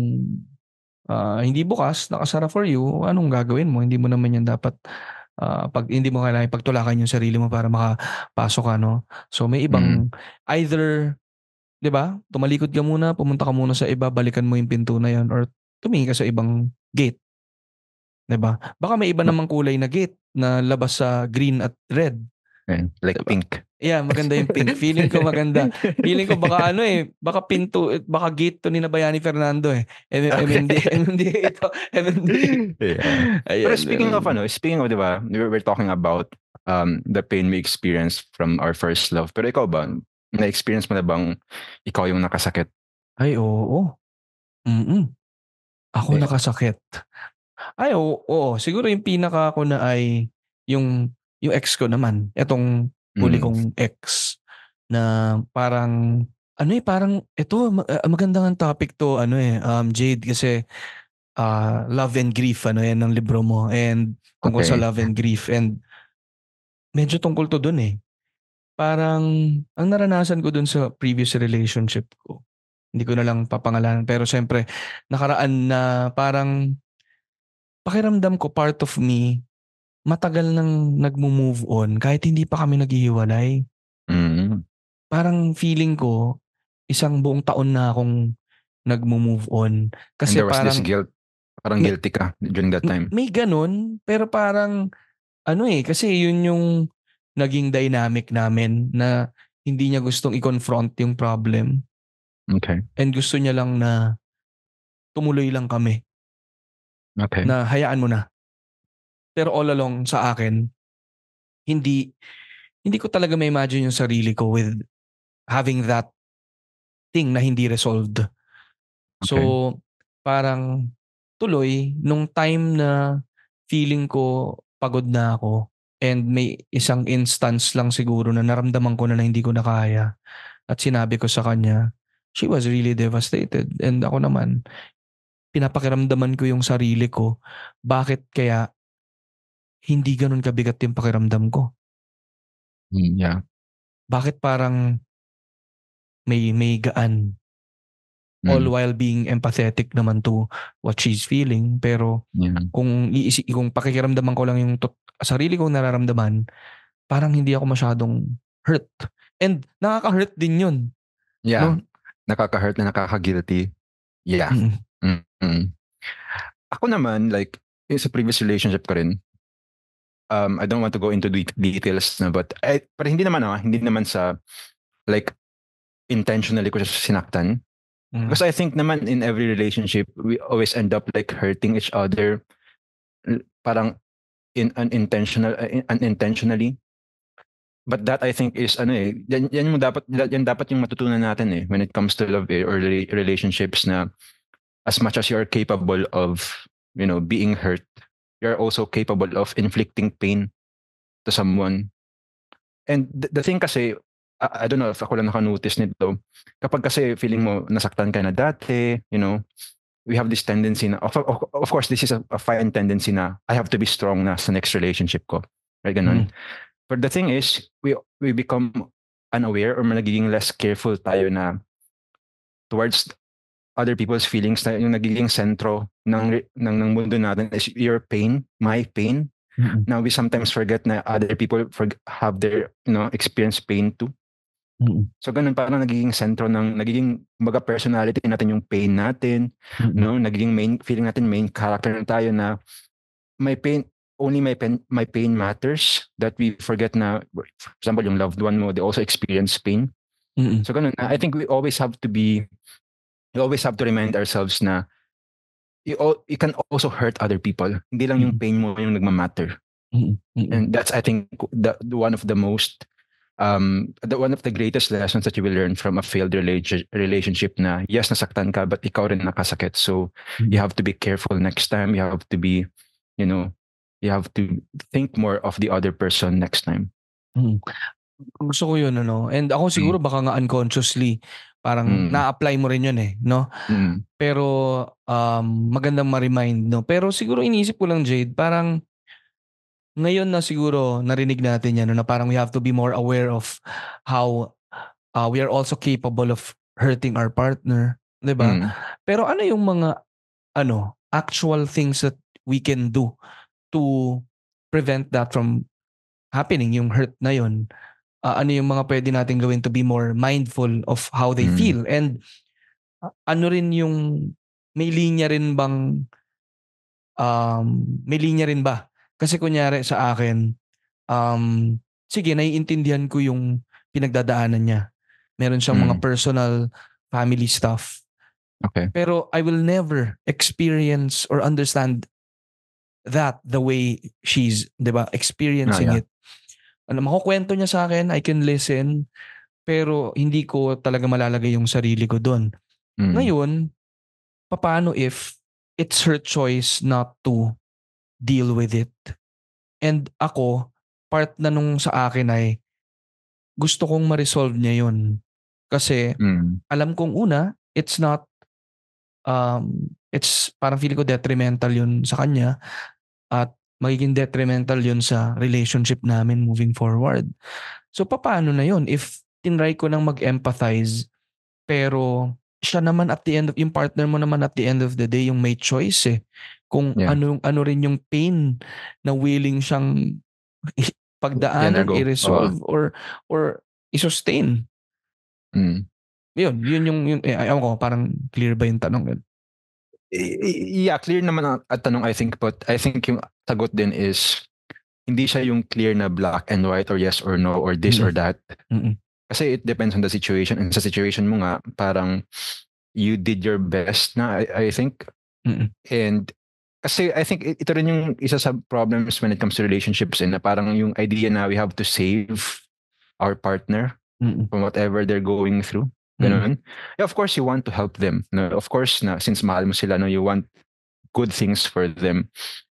ah, hindi bukas, nakasara for you, anong gagawin mo? Hindi mo naman yan dapat, ah, pag hindi mo kailangan pagtulakan yung sarili mo para makapasok ka, no? So may mm. ibang, either, di ba? Tumalikod ka muna, pumunta ka muna sa iba, balikan mo yung pinto na yan, or tumingin ka sa ibang gate, di ba? Baka may iba Ma- namang kulay na gate na labas sa green at red. eh, like Diba? pink. Yeah, maganda yung pink. Feeling ko maganda. Feeling ko baka ano eh, baka pinto, eh, baka gate to ni na Bayani Fernando eh. M- MMD, Okay. MMD ito, M M D. Yeah. Pero Ayan. speaking of ganun. ano, speaking of, di ba, we were talking about um the pain we experienced from our first love. Pero ikaw ba, na-experience mo na bang ikaw yung nakasakit? Ay, oo. Mm-mm. Ako Eh, nakasakit. Ay, oo, oo. Siguro yung pinaka ko na ay yung yung ex ko naman. Etong huli mm, kong ex na parang ano eh, parang ito ma- ah, magandang ang topic to ano eh, um Jade, kasi ah, love and grief ano yan ng libro mo, and tungkol sa okay. love and grief, and medyo tungkol to dun eh. Parang ang naranasan ko dun sa previous relationship ko, hindi ko na lang papangalanan, pero syempre nakaraan na parang pakiramdam ko part of me matagal nang nagmo-move on kahit hindi pa kami naghihiwalay. Mm. Parang feeling ko isang buong taon na akong nagmo-move on. And Kasi there was this parang guilt, parang may, guilty ka during that time. may ganun, pero parang ano eh, kasi yun yung naging dynamic namin na hindi niya gustong i-confront yung problem, Okay. and gusto niya lang na tumuloy lang kami, Okay. na hayaan mo na. Pero all along sa akin, hindi hindi ko talaga ma-imagine yung sarili ko with having that thing na hindi resolved. So, Okay. parang tuloy, nung time na feeling ko pagod na ako and may isang instance lang siguro na naramdaman ko na, na hindi ko na kaya at sinabi ko sa kanya, she was really devastated. And ako naman, pinapakiramdaman ko yung sarili ko, bakit kaya hindi ganun kabigat yung pakiramdam ko? Mm, yeah. Bakit parang may may gaan? All Mm, while being empathetic naman to what she's feeling. Pero yeah. kung iisi, kung pakikiramdaman ko lang yung tot, sarili kong nararamdaman, parang hindi ako masyadong hurt. And nakaka-hurt din yun. Yeah. No? Nakaka-hurt na nakaka-guilty. Yeah. Mm. Mm, mm. Ako naman, like, yung sa previous relationship ko rin, um, I don't want to go into de- details na, but, I, pero hindi naman, ah, hindi naman sa, like, intentionally ko siya sinaktan. Mm. Because I think naman in every relationship, we always end up like hurting each other, l- parang in unintentional, uh, in- unintentionally. But that I think is ano eh, yan, yan mo dapat yan dapat yung matutunan natin eh when it comes to love eh, or rela- relationships na as much as you're capable of, you know, being hurt, you're also capable of inflicting pain to someone. And the, the thing kasi, I, I don't know if ako lang naka-notice nito, kapag kasi feeling mo nasaktan ka na dati, you know, we have this tendency na, of, of, of course, this is a, a fine tendency na I have to be strong na sa next relationship ko. Right, ganun. Mm. But the thing is, we we become unaware or nagiging less careful tayo na towards other people's feelings na yung nagiging sentro ng, ng, ng mundo natin is your pain, my pain. Mm. Now we sometimes forget na other people for, have their, you know, experience pain too. Mm. So ganun parang nagiging sentro ng, nagiging baga personality natin yung pain natin, Mm. no? Nagiging main, feeling natin main character na tayo na my pain, only my pain, my pain matters, that we forget na, for example, yung loved one mo, they also experience pain. Mm. So ganun, I think we always have to be, we always have to remind ourselves na you, all, you can also hurt other people. Hindi lang yung pain mo yung nagmamatter. Mm. Mm. And that's, I think, the, the one of the most, um, the one of the greatest lessons that you will learn from a failed relation, relationship na, yes, nasaktan ka, but ikaw rin nakasakit. So you have to be careful next time. You have to be, you know, you have to think more of the other person next time. Mm. Gusto ko yun, ano. And ako siguro baka nga unconsciously, parang Mm. na-apply mo rin yun eh, no? Mm. Pero um, magandang ma-remind, no? Pero siguro iniisip ko lang, Jade, parang ngayon na siguro narinig natin yan, no, na parang we have to be more aware of how uh, we are also capable of hurting our partner, 'di ba? Mm. Pero ano yung mga ano, actual things that we can do to prevent that from happening, yung hurt na yun? Uh, ano yung mga pwede natin gawin to be more mindful of how they Mm. feel? And uh, ano rin yung may linya rin bang um, may linya rin ba? Kasi kunyari sa akin, um, sige, naiintindihan ko yung pinagdadaanan niya. Meron siyang mga Mm. personal family stuff. Okay. Pero I will never experience or understand that the way she's, 'di ba, experiencing Ah, yeah. it. Ano, makukwento niya sa akin, I can listen, pero hindi ko talaga malalagay yung sarili ko doon. Mm. Ngayon, paano if it's her choice not to deal with it? And ako, part na nung sa akin ay gusto kong ma-resolve niya yun. Kasi Mm. alam kong una, it's not, um, it's parang feeling ko detrimental yun sa kanya at magiging detrimental yun sa relationship namin moving forward. So paano na yun? If tinry ko nang mag-empathize, pero siya naman at the end of, yung partner mo naman at the end of the day, yung may choice eh. Kung Yeah. ano, ano rin yung pain na willing siyang pagdaanan, Undergo. i-resolve, or or i-sustain. Mm. Yun, yun yung, yung eh, ayaw ko, parang clear ba yung tanong yun? I- i- Yeah, clear naman ang at tanong, I think, but I think yung sagot din is hindi siya yung clear na black and white or yes or no or this Mm. or that. Mm-mm. Kasi it depends on the situation. And sa situation mo nga, parang you did your best na, I, I think. Mm-mm. And kasi I think it- ito rin yung isa sa problems when it comes to relationships, eh, na parang yung idea na we have to save our partner. Mm-mm. from whatever they're going through. Ganun. Yeah, of course, you want to help them. No? Of course, na, since mahal mo sila, no, you want good things for them.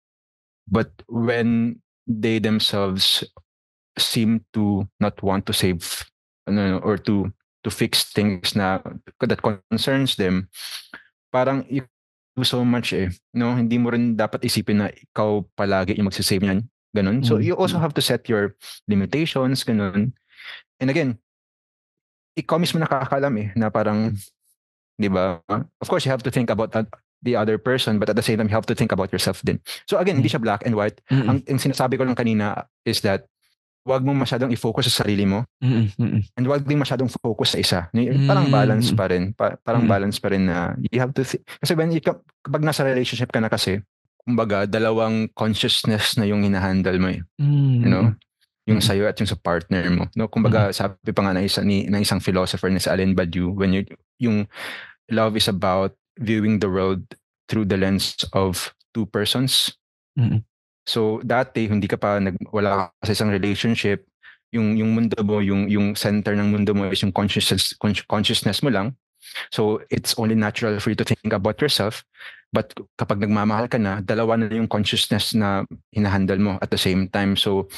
But when they themselves seem to not want to save ano, or to to fix things na that concerns them, parang you do so much eh. No, hindi mo rin dapat isipin na ikaw palagi yung magsisave niyan. Ganun. So you also have to set your limitations, ganun. And again, ikaw mismo nakakaalam eh, na parang, di ba? Of course, you have to think about that, the other person, but at the same time, you have to think about yourself din. So again, hindi siya black and white. Mm-mm. Ang, ang sinasabi ko lang kanina is that wag mo masyadong i-focus sa sarili mo Mm-mm. Mm-mm. and wag din masyadong focus sa isa. Parang balance pa rin. Pa, parang Mm. balance pa rin na you have to th- kasi when you, kapag nasa relationship ka na kasi, kumbaga, dalawang consciousness na yung hinahandle mo eh. Mm-mm. You know? Yung Mm. sa'yo at yung sa partner mo. No? Kumbaga, sabi pa nga na, isa, ni, na isang philosopher na si Alain Badiou, when you, yung love is about viewing the world through the lens of two persons. Mm-mm. So dati hindi ka pa nag wala ka sa isang relationship, yung yung mundo mo, yung yung center ng mundo mo is yung consciousness consciousness mo lang. So it's only natural for you to think about yourself. But kapag nagmamahal ka na, dalawa na yung consciousness na hinahandle mo at the same time. So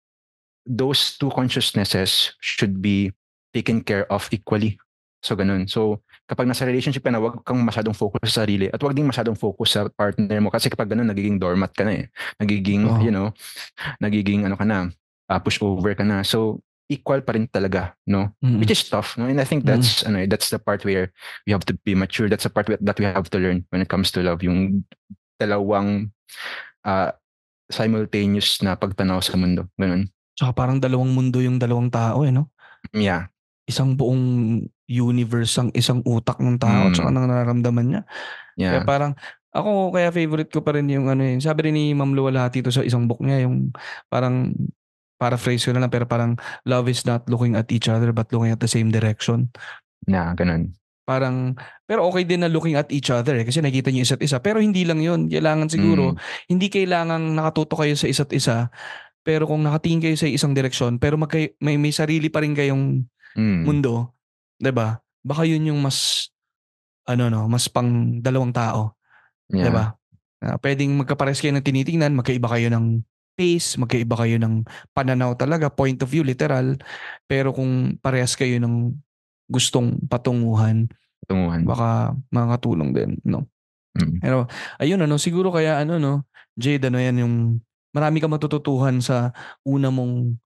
those two consciousnesses should be taken care of equally. So ganun. So kapag nasa relationship ka na, wag kang masyadong focus sa sarili at wag din masyadong focus sa partner mo kasi kapag ganun, nagiging doormat ka na eh. Nagiging, Oh. you know, nagiging ano ka na, uh, pushover ka na. So equal pa rin talaga, no? Mm-mm. Which is tough, no? And I think that's ano, eh, that's the part where we have to be mature. That's the part that we have to learn when it comes to love. Yung dalawang uh, simultaneous na pagtanaw sa mundo. Ganun. Tsaka parang dalawang mundo yung dalawang tao eh, no? Yeah. Isang buong universe ang isang utak ng tao Mm. tsaka nang nararamdaman niya. Kaya Yeah. parang ako kaya favorite ko pa rin yung ano yun. Sabi rin ni Ma'am Luwalhati to sa isang book niya yung parang paraphrase ko na lang pero parang love is not looking at each other but looking at the same direction. Yeah, ganun. Parang pero okay din na looking at each other eh, kasi nakikita niyo isa't isa pero hindi lang yun. Kailangan siguro Mm. hindi kailangang nakatuto kayo sa isa't isa pero kung nakatingin kayo sa isang direksyon pero magkay, may may sarili pa rin kayong Mm. mundo, 'di ba? Baka yun yung mas ano no, mas pang dalawang tao, 'di Yeah. ba? Uh, pwedeng magkapares kayo ng tinitingnan, magkaiba kayo ng pace, magkaiba kayo ng pananaw talaga, point of view literal, pero kung parehas kayo ng gustong patunguhan, Tunguhan. baka makakatulong din, no? Mm. Pero ayun ano, siguro kaya ano no, Jade, ano yan yung marami kang matututuhan sa una mong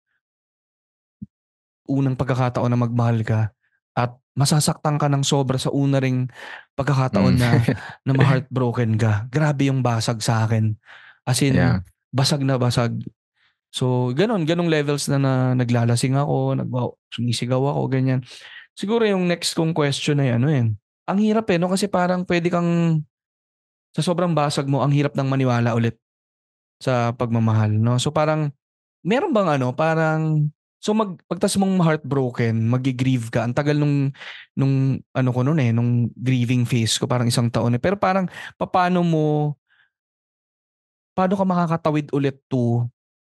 unang pagkakataon na magmahal ka at masasaktan ka ng sobra sa una ring pagkakataon Mm. na na ma-heartbroken ka. Grabe yung basag sa akin. As in, Yeah. basag na basag. So, ganun, ganung levels na, na naglalasing ako, nag sumisigaw ako, ganyan. Siguro yung next kong question ay ano eh. Ang hirap eh, no? Kasi parang pwede kang, sa sobrang basag mo, ang hirap nang maniwala ulit sa pagmamahal, no? So parang, meron bang ano, parang, so mag, pagtas mong heartbroken, magi-grieve ka. Ang tagal nung, nung ano ko noon eh, nung grieving phase ko, parang isang taon eh. Pero parang, paano mo, paano ka makakatawid ulit to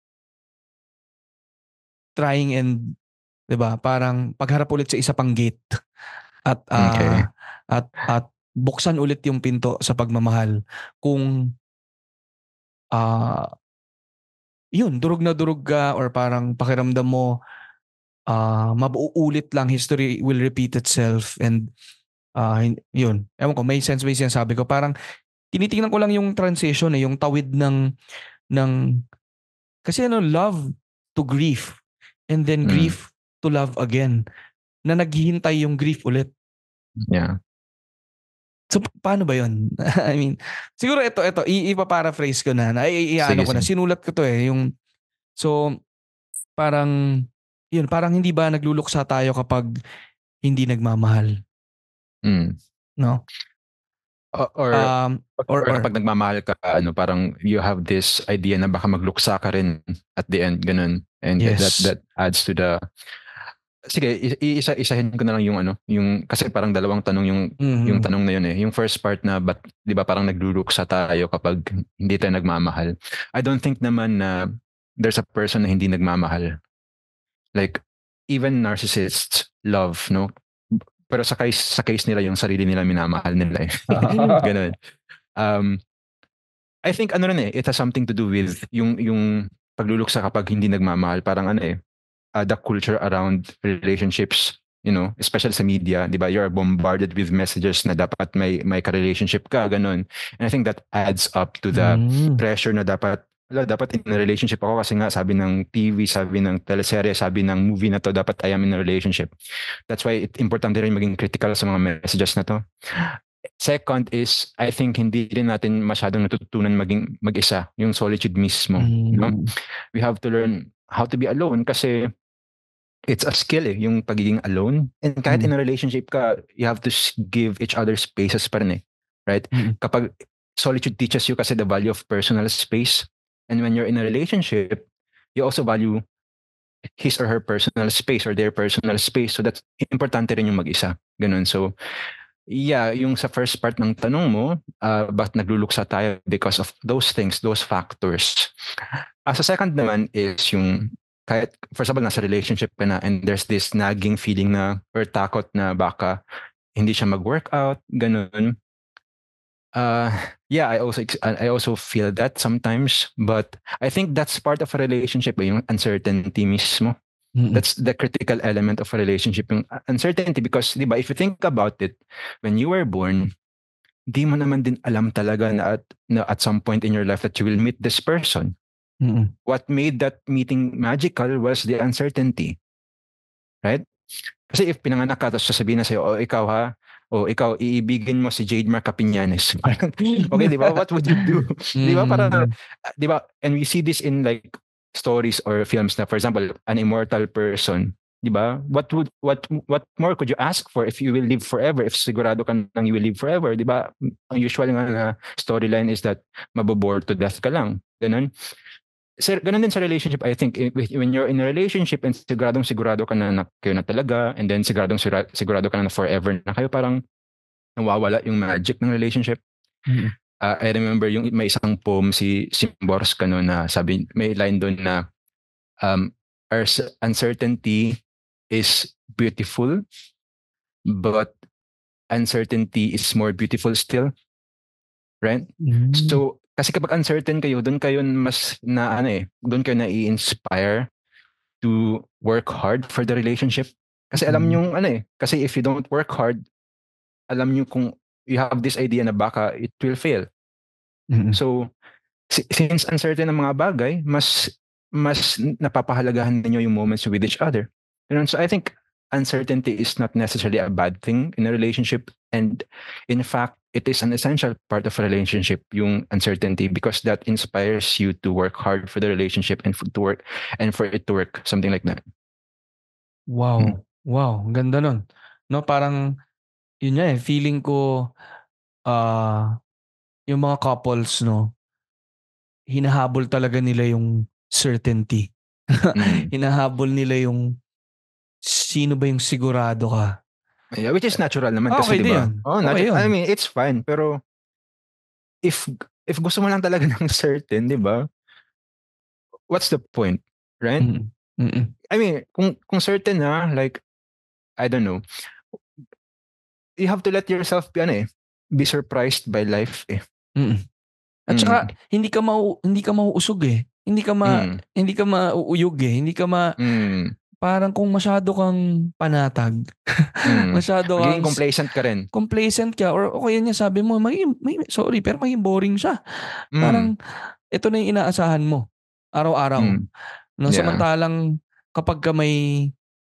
trying and, 'di ba? Parang pagharap ulit sa isa pang gate at ah, Okay. at at buksan ulit yung pinto sa pagmamahal kung ah yun, durog na durog ka or parang pakiramdam mo ah mabuulit lang, history will repeat itself and ah hin- yun. Ewan ko, may sense ba yung sinasabi ko? Parang tinitingnan ko lang yung transition eh, yung tawid ng ng kasi ano, love to grief and then Mm. grief to love again na naghihintay yung grief ulit. Yeah. So pa- paano ba yun? I mean, siguro ito ito i- ipa-paraphrase ko na. na i- i- ano Sige, ko na, sige. sinulat ko to eh yung so parang yun, parang hindi ba nagluluksa tayo kapag hindi nagmamahal, Mm. no? O- Or, Um or, or or kapag nagmamahal ka, ano, parang you have this idea na baka magluksa ka rin at the end, ganun. And that yes. that adds to the sige, i- iisa isahin ko na lang yung ano, yung kasi parang dalawang tanong yung Mhm. yung tanong na yun eh. Yung first part na but 'di ba parang nagluluksa tayo kapag hindi tayo nagmamahal. I don't think naman na there's a person na hindi nagmamahal. Like even narcissists love, no? Pero sa case, sa case nila, yung sarili nila minamahal nila eh. Ganun. Um, I think ano rin eh, it has something to do with yung yung pagluluksa kapag hindi nagmamahal. Parang ano eh, uh, the culture around relationships, you know, especially sa media, di ba? You're bombarded with messages na dapat may may ka-relationship ka, ganun. And I think that adds up to the Mm. pressure na dapat wala, dapat in a relationship ako kasi nga sabi ng T V, sabi ng teleserye, sabi ng movie na to, dapat I am in a relationship. That's why it importante rin maging critical sa mga messages na to. Second is, I think hindi rin natin masyadong natutunan maging mag-isa, yung solitude mismo. Mm. No? We have to learn how to be alone kasi it's a skill eh, yung pagiging alone. And kahit Mm. in a relationship ka, you have to give each other spaces pa rin eh. Right? Mm. Kapag solitude teaches you kasi the value of personal space. And when you're in a relationship, you also value his or her personal space or their personal space. So that's importante rin yung mag-isa. Ganun. So, yeah, yung sa first part ng tanong mo, uh, bakit nagluluksa tayo because of those things, those factors. Uh, sa second naman is yung, kahit, first of all, nasa relationship ka na and there's this nagging feeling na, or takot na baka hindi siya mag-workout, ganun. Uh, yeah, I also I also feel that sometimes, but I think that's part of a relationship, eh, yung uncertainty mismo. Mm. That's the critical element of a relationship, yung uncertainty, because di ba, if you think about it, when you were born, di mo naman din alam talaga na at, na at some point in your life that you will meet this person. Mm. What made that meeting magical was the uncertainty. Right? Kasi if pinanganak ka, tapos sasabihin na sa'yo, oh, ikaw ha, o ikaw, iibigin mo si Jade Mar Capiñanes. Okay, di ba? What would you do? Di ba? Parang, di ba? And we see this in like stories or films na, for example, an immortal person. Di ba? What would what what more could you ask for if you will live forever? If sigurado ka nang you will live forever, di ba? Ang usual nga na storyline is that mabobore to death ka lang. Ganun. Sir, ganun din sa relationship, I think, when you're in a relationship and siguradong sigurado ka na, na kayo na talaga, and then siguradong sigurado ka na, na forever na kayo, parang nawawala yung magic ng relationship. Mm. Uh, I remember yung may isang poem si Szymborska no, na sabi, may line doon na um, our uncertainty is beautiful, but uncertainty is more beautiful still. Right? Mm. So, kasi kapag uncertain kayo, doon kayo mas na ano eh, doon kayo na-i-inspire to work hard for the relationship. Kasi alam Mm. nyo ano eh, kasi if you don't work hard, alam nyo kung you have this idea na baka it will fail. Mm. So, si- since uncertain ang mga bagay, mas mas napapahalagahan ninyo yung moments with each other. You know, so I think uncertainty is not necessarily a bad thing in a relationship, and in fact, it is an essential part of a relationship, yung uncertainty, because that inspires you to work hard for the relationship and for, to work and for it to work, something like that. Wow. Mm. Wow, ang ganda nun. No, parang yun nga eh, feeling ko ah yung mga couples, no, hinahabol talaga nila yung certainty. Mm. Hinahabol nila yung sino ba yung sigurado ka. Yeah, which is natural naman Ah, kasi, okay di din ba? yun. Oh, Okay natu- yun. I mean, it's fine, pero if if gusto mo lang talaga ng certain, di ba? What's the point, right? Mm. Mm. I mean, kung kung certain na, like, I don't know, you have to let yourself be, ano eh, be surprised by life eh. Mm. At saka hindi ka mau hindi ka mauusog eh. Hindi ka ma Mm. hindi ka mauuyog eh. Hindi ka ma Mm. parang kung masyado kang panatag. Mm. Masyado kang Magiging complacent ka rin. complacent ka, or o kaya niya sabi mo, maging, may, sorry, pero maging boring siya. Mm. Parang ito na yung inaasahan mo araw-araw. Mm. No, Yeah. samantalang kapag ka may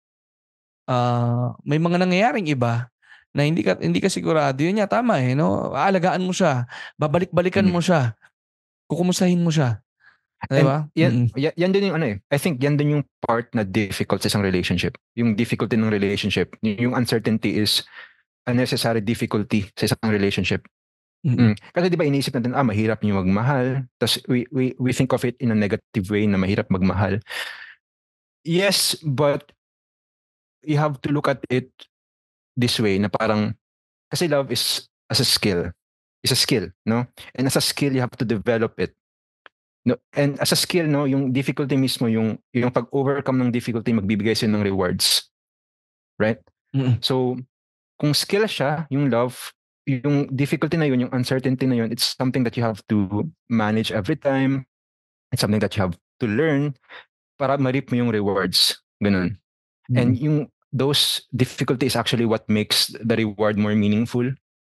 ah may mga nangyayaring iba na hindi ka hindi ka sigurado, yun nga tama eh, no? Aalagaan mo siya, babalik-balikan Mm. mo siya, kukumustahin mo siya. Di ba? And yan, Mm-mm. ya- yan din yung ano eh. I think yan din yung part na difficult sa isang relationship. Yung difficulty ng relationship. Y- Yung uncertainty is a necessary difficulty sa isang relationship. Mm-mm. Mm. Kasi di ba iniisip natin, ah, mahirap yung magmahal. Tapos we, we, we think of it in a negative way na mahirap magmahal. Yes, but you have to look at it this way na parang, kasi love is as a skill. It's a skill, no? And as a skill, you have to develop it. No, and as a skill, no, yung difficulty mismo, yung yung pag-overcome ng difficulty, magbibigay sa'yo ng rewards. Right? Mm. So, kung skill siya, yung love, yung difficulty na yun, yung uncertainty na yun, it's something that you have to manage every time. It's something that you have to learn para ma-reap mo yung rewards. Ganun. And Mm. yung those difficulties actually what makes the reward more meaningful.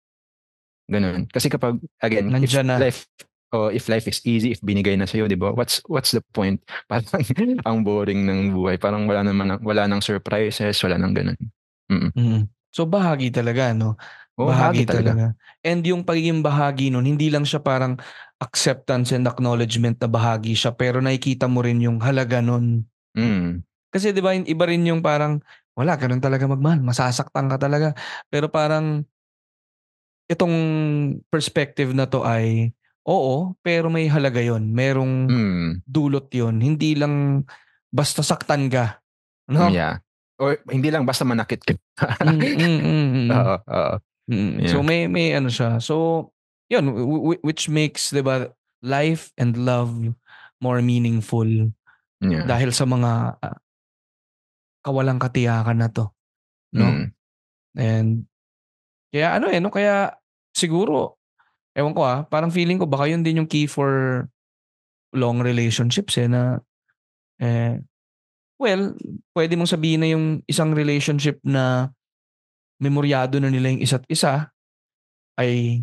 Ganun. Kasi kapag, again, if Nandyan na. life oh, if life is easy, if binigay na sa'yo, di ba? What's what's the point? Parang ang boring ng buhay. Parang wala naman, wala nang surprises, wala nang ganun. Mm. Mm. So bahagi talaga, no? Oh, Bahagi bahagi talaga. talaga. And yung pagiging bahagi nun, hindi lang siya parang acceptance and acknowledgement na bahagi siya, pero nakikita mo rin yung halaga nun. Mm. Kasi di ba, iba rin yung parang, wala, ganun talaga magmahal, masasaktan ka talaga. Pero parang, itong perspective na to ay, oo, pero may halaga yon, merong Mm. dulot yon, hindi lang basta saktan ka. No? Yeah. Or hindi lang basta manakit ka. Mm, mm, mm, mm. Oo, oo. Mm. Yeah. So may may ano siya. So yun, w- w- which makes, 'di ba, life and love more meaningful Yeah. dahil sa mga uh, kawalang katiyakan na to, no? Mm. And kaya ano eh, no, kaya siguro ewan ko ah, parang feeling ko baka yun din yung key for long relationships eh, na eh well, pwede mong sabihin na yung isang relationship na memoryado na nila yung isa't isa ay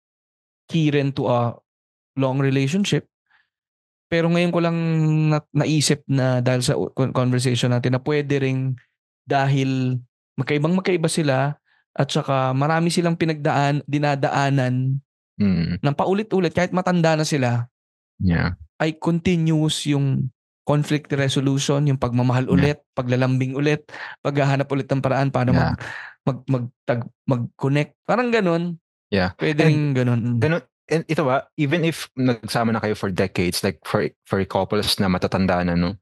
key rin to a long relationship. Pero ngayon ko lang na, naisip na dahil sa con- conversation natin na pwede ring dahil magkaibang magkaiba sila at saka marami silang pinagdaan, dinadaanan Mm. ng paulit-ulit kahit matanda na sila, Yeah. ay continuous yung conflict resolution, yung pagmamahal ulit, paglalambing ulit, paghahanap ulit ng paraan paano Yeah. mag, mag, mag, tag, mag-connect. Parang ganun. Yeah. Pwede ring ganun. Ganun, and ito ba, even if nagsama na kayo for decades, like for for couples na matatanda na, no,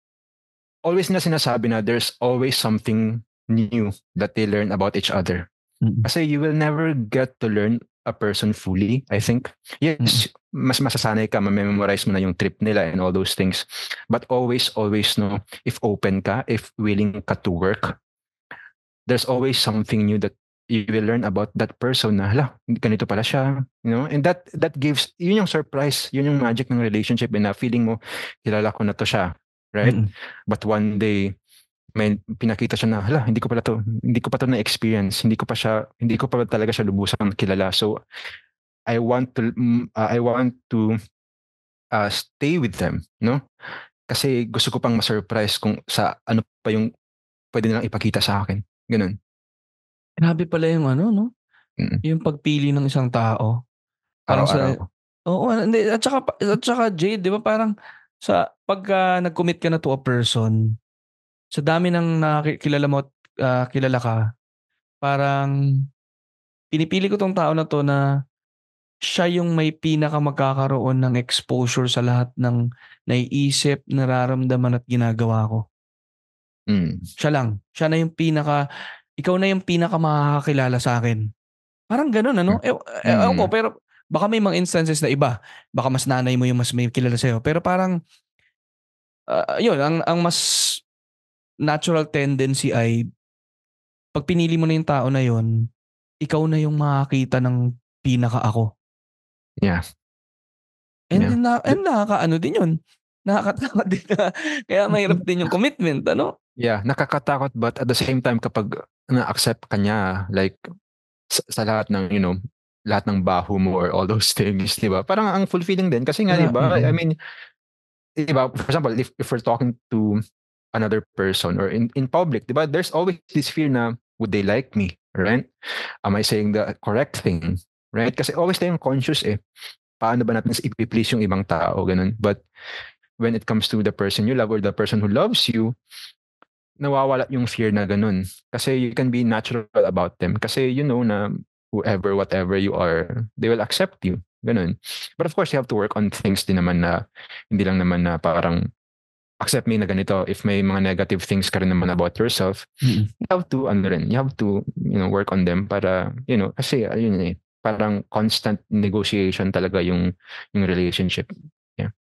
always na sinasabi na there's always something new that they learn about each other. Mm. Kasi you will never get to learn a person fully, I think. Yes, mas masasanay ka, ma-memorize mo na yung trip nila and all those things. But always, always, no, if open ka, if willing ka to work, there's always something new that you will learn about that person na, hala, ganito pala siya, you know? And that that gives, yun yung surprise, yun yung magic ng relationship, na feeling mo, kilala ko na to siya, right? Mm-mm. But one day, may pinakita siya na, hala, hindi ko pala to, hindi ko pa to na-experience, hindi ko pa siya, hindi ko pa talaga siya lubusang kilala. So, I want to, uh, I want to uh, stay with them, no? Kasi gusto ko pang ma-surprise kung sa ano pa yung pwede nilang ipakita sa akin. Ganun. Grabe pala yung ano, no? Mm. Yung pagpili ng isang tao. Parang Araw-araw. sa, oo, hindi, at saka, at saka Jade, di ba parang sa, pagka nag-commit ka na to a person, sa dami ng nakikilala mo at uh, kilala ka, parang pinipili ko tong tao na to na siya yung may pinaka magkakaroon ng exposure sa lahat ng naiisip, nararamdaman at ginagawa ko. Mm. Siya lang. Siya na yung pinaka, ikaw na yung pinaka makakakilala sa akin. Parang ganun, ano? Eh, eh, Mm. ako, pero baka may mga instances na iba. Baka mas nanay mo yung mas may kilala sa'yo. Pero parang, uh, yun, ang, ang mas natural tendency ay pag pinili mo na yung tao na yun, ikaw na yung makakita ng pinaka ako. Yeah. And, Yeah. na, and nakaka-ano din yun. Nakakatakot din na, kaya mahirap din yung commitment, ano? Yeah, nakakatakot, but at the same time, kapag na-accept ka niya, like, sa, sa lahat ng, you know, lahat ng baho mo or all those things, di ba? Parang ang fulfilling din. Kasi nga, di ba? Mm-mm. I mean, di ba? For example, if, if we're talking to another person or in, in public, di ba? There's always this fear na, would they like me? Right? Am I saying the correct thing? Right? Kasi always tayong conscious eh. Paano ba natin i-please yung ibang tao? Ganun. But when it comes to the person you love or the person who loves you, nawawala yung fear na ganun. Kasi you can be natural about them. Kasi you know na whoever, whatever you are, they will accept you. Ganun. But of course, you have to work on things din naman na, hindi lang naman na parang, accept me na ganito. If may mga negative things ka rin naman about yourself, Mm-mm. you have to, ano rin, you have to, you know, work on them para, you know, kasi, ayun eh, parang constant negotiation talaga yung, yung relationship. Yeah.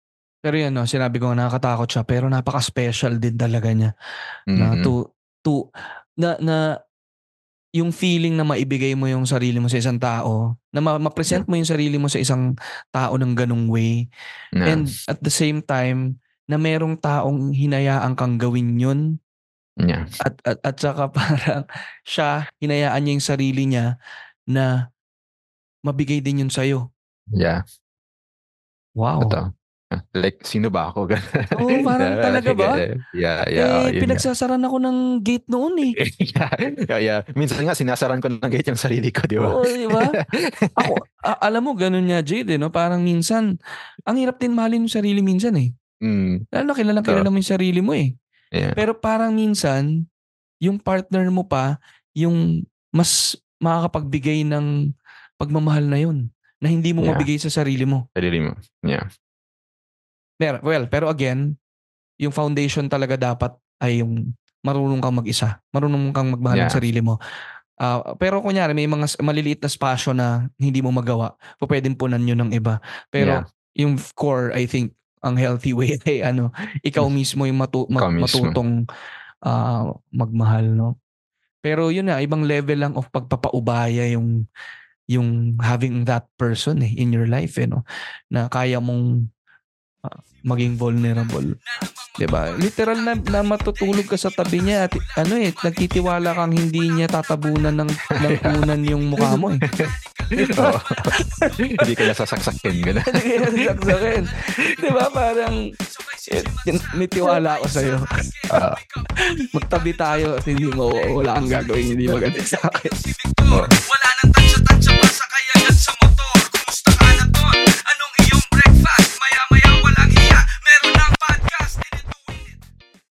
Pero yan, no, sinabi ko nga nakakatakot siya pero napaka-special din talaga niya. Na Mhm. to, to, na, na yung feeling na maibigay mo yung sarili mo sa isang tao, na ma- ma-present mo yung sarili mo sa isang tao ng ganung way. Na, And at the same time, na merong taong hinayaan kang gawin yun. yeah. At, at, at saka parang siya, hinayaan niya yung sarili niya na mabigay din yun sa'yo. Yeah. Wow. Totoo. Like, sino ba ako? Oo, parang talaga ba? Yeah, yeah. Eh, yun nga. pinagsasaran ako ng gate noon eh. yeah, yeah, yeah. Minsan nga, sinasaran ko ng gate yung sarili ko, di ba? Oo, di ba? Ako, a- alam mo, ganun niya, Jade, eh, no? Parang minsan, ang hirap din mahalin yung sarili minsan eh. Mm, Lalo na kilala, So, kilala mo yung sarili mo eh. yeah. Pero parang minsan, yung partner mo pa, yung mas makakapagbigay ng pagmamahal na yun, na hindi mo Yeah. mabigay sa sarili mo. Sarili mo. Yeah. Pero, well, pero again, yung foundation talaga dapat ay yung marunong kang mag-isa. Marunong kang magmahal ng Yeah. sarili mo. Ah, pero kunyari, may mga s- maliliit na spasyo na hindi mo magawa. Po pwedeng punan yun ng iba. Pero yung core, I think, ang healthy way ay ano, ikaw mismo yung matu- mat- Ikaw mismo. matutong ah, magmahal, no? Pero yun na, ibang level lang of pagpapaubaya yung yung having that person eh, in your life, eh, no? Na kaya mong ah, maging vulnerable. 'Di ba? Literal na, na matutulog ka sa tabi niya at ano eh, nagtitiwala kang hindi niya tatabunan ng ng unan yung mukha mo eh. Oo. Hindi ka nasasaksakin. Gano'n. Hindi kaya nasaksakin. 'Di ba? Parang eh, may tiwala ako sa'yo. Ah, Magtabi tayo at hindi mo wala kang gagawin hindi maganda sa akin. oo. Wala nang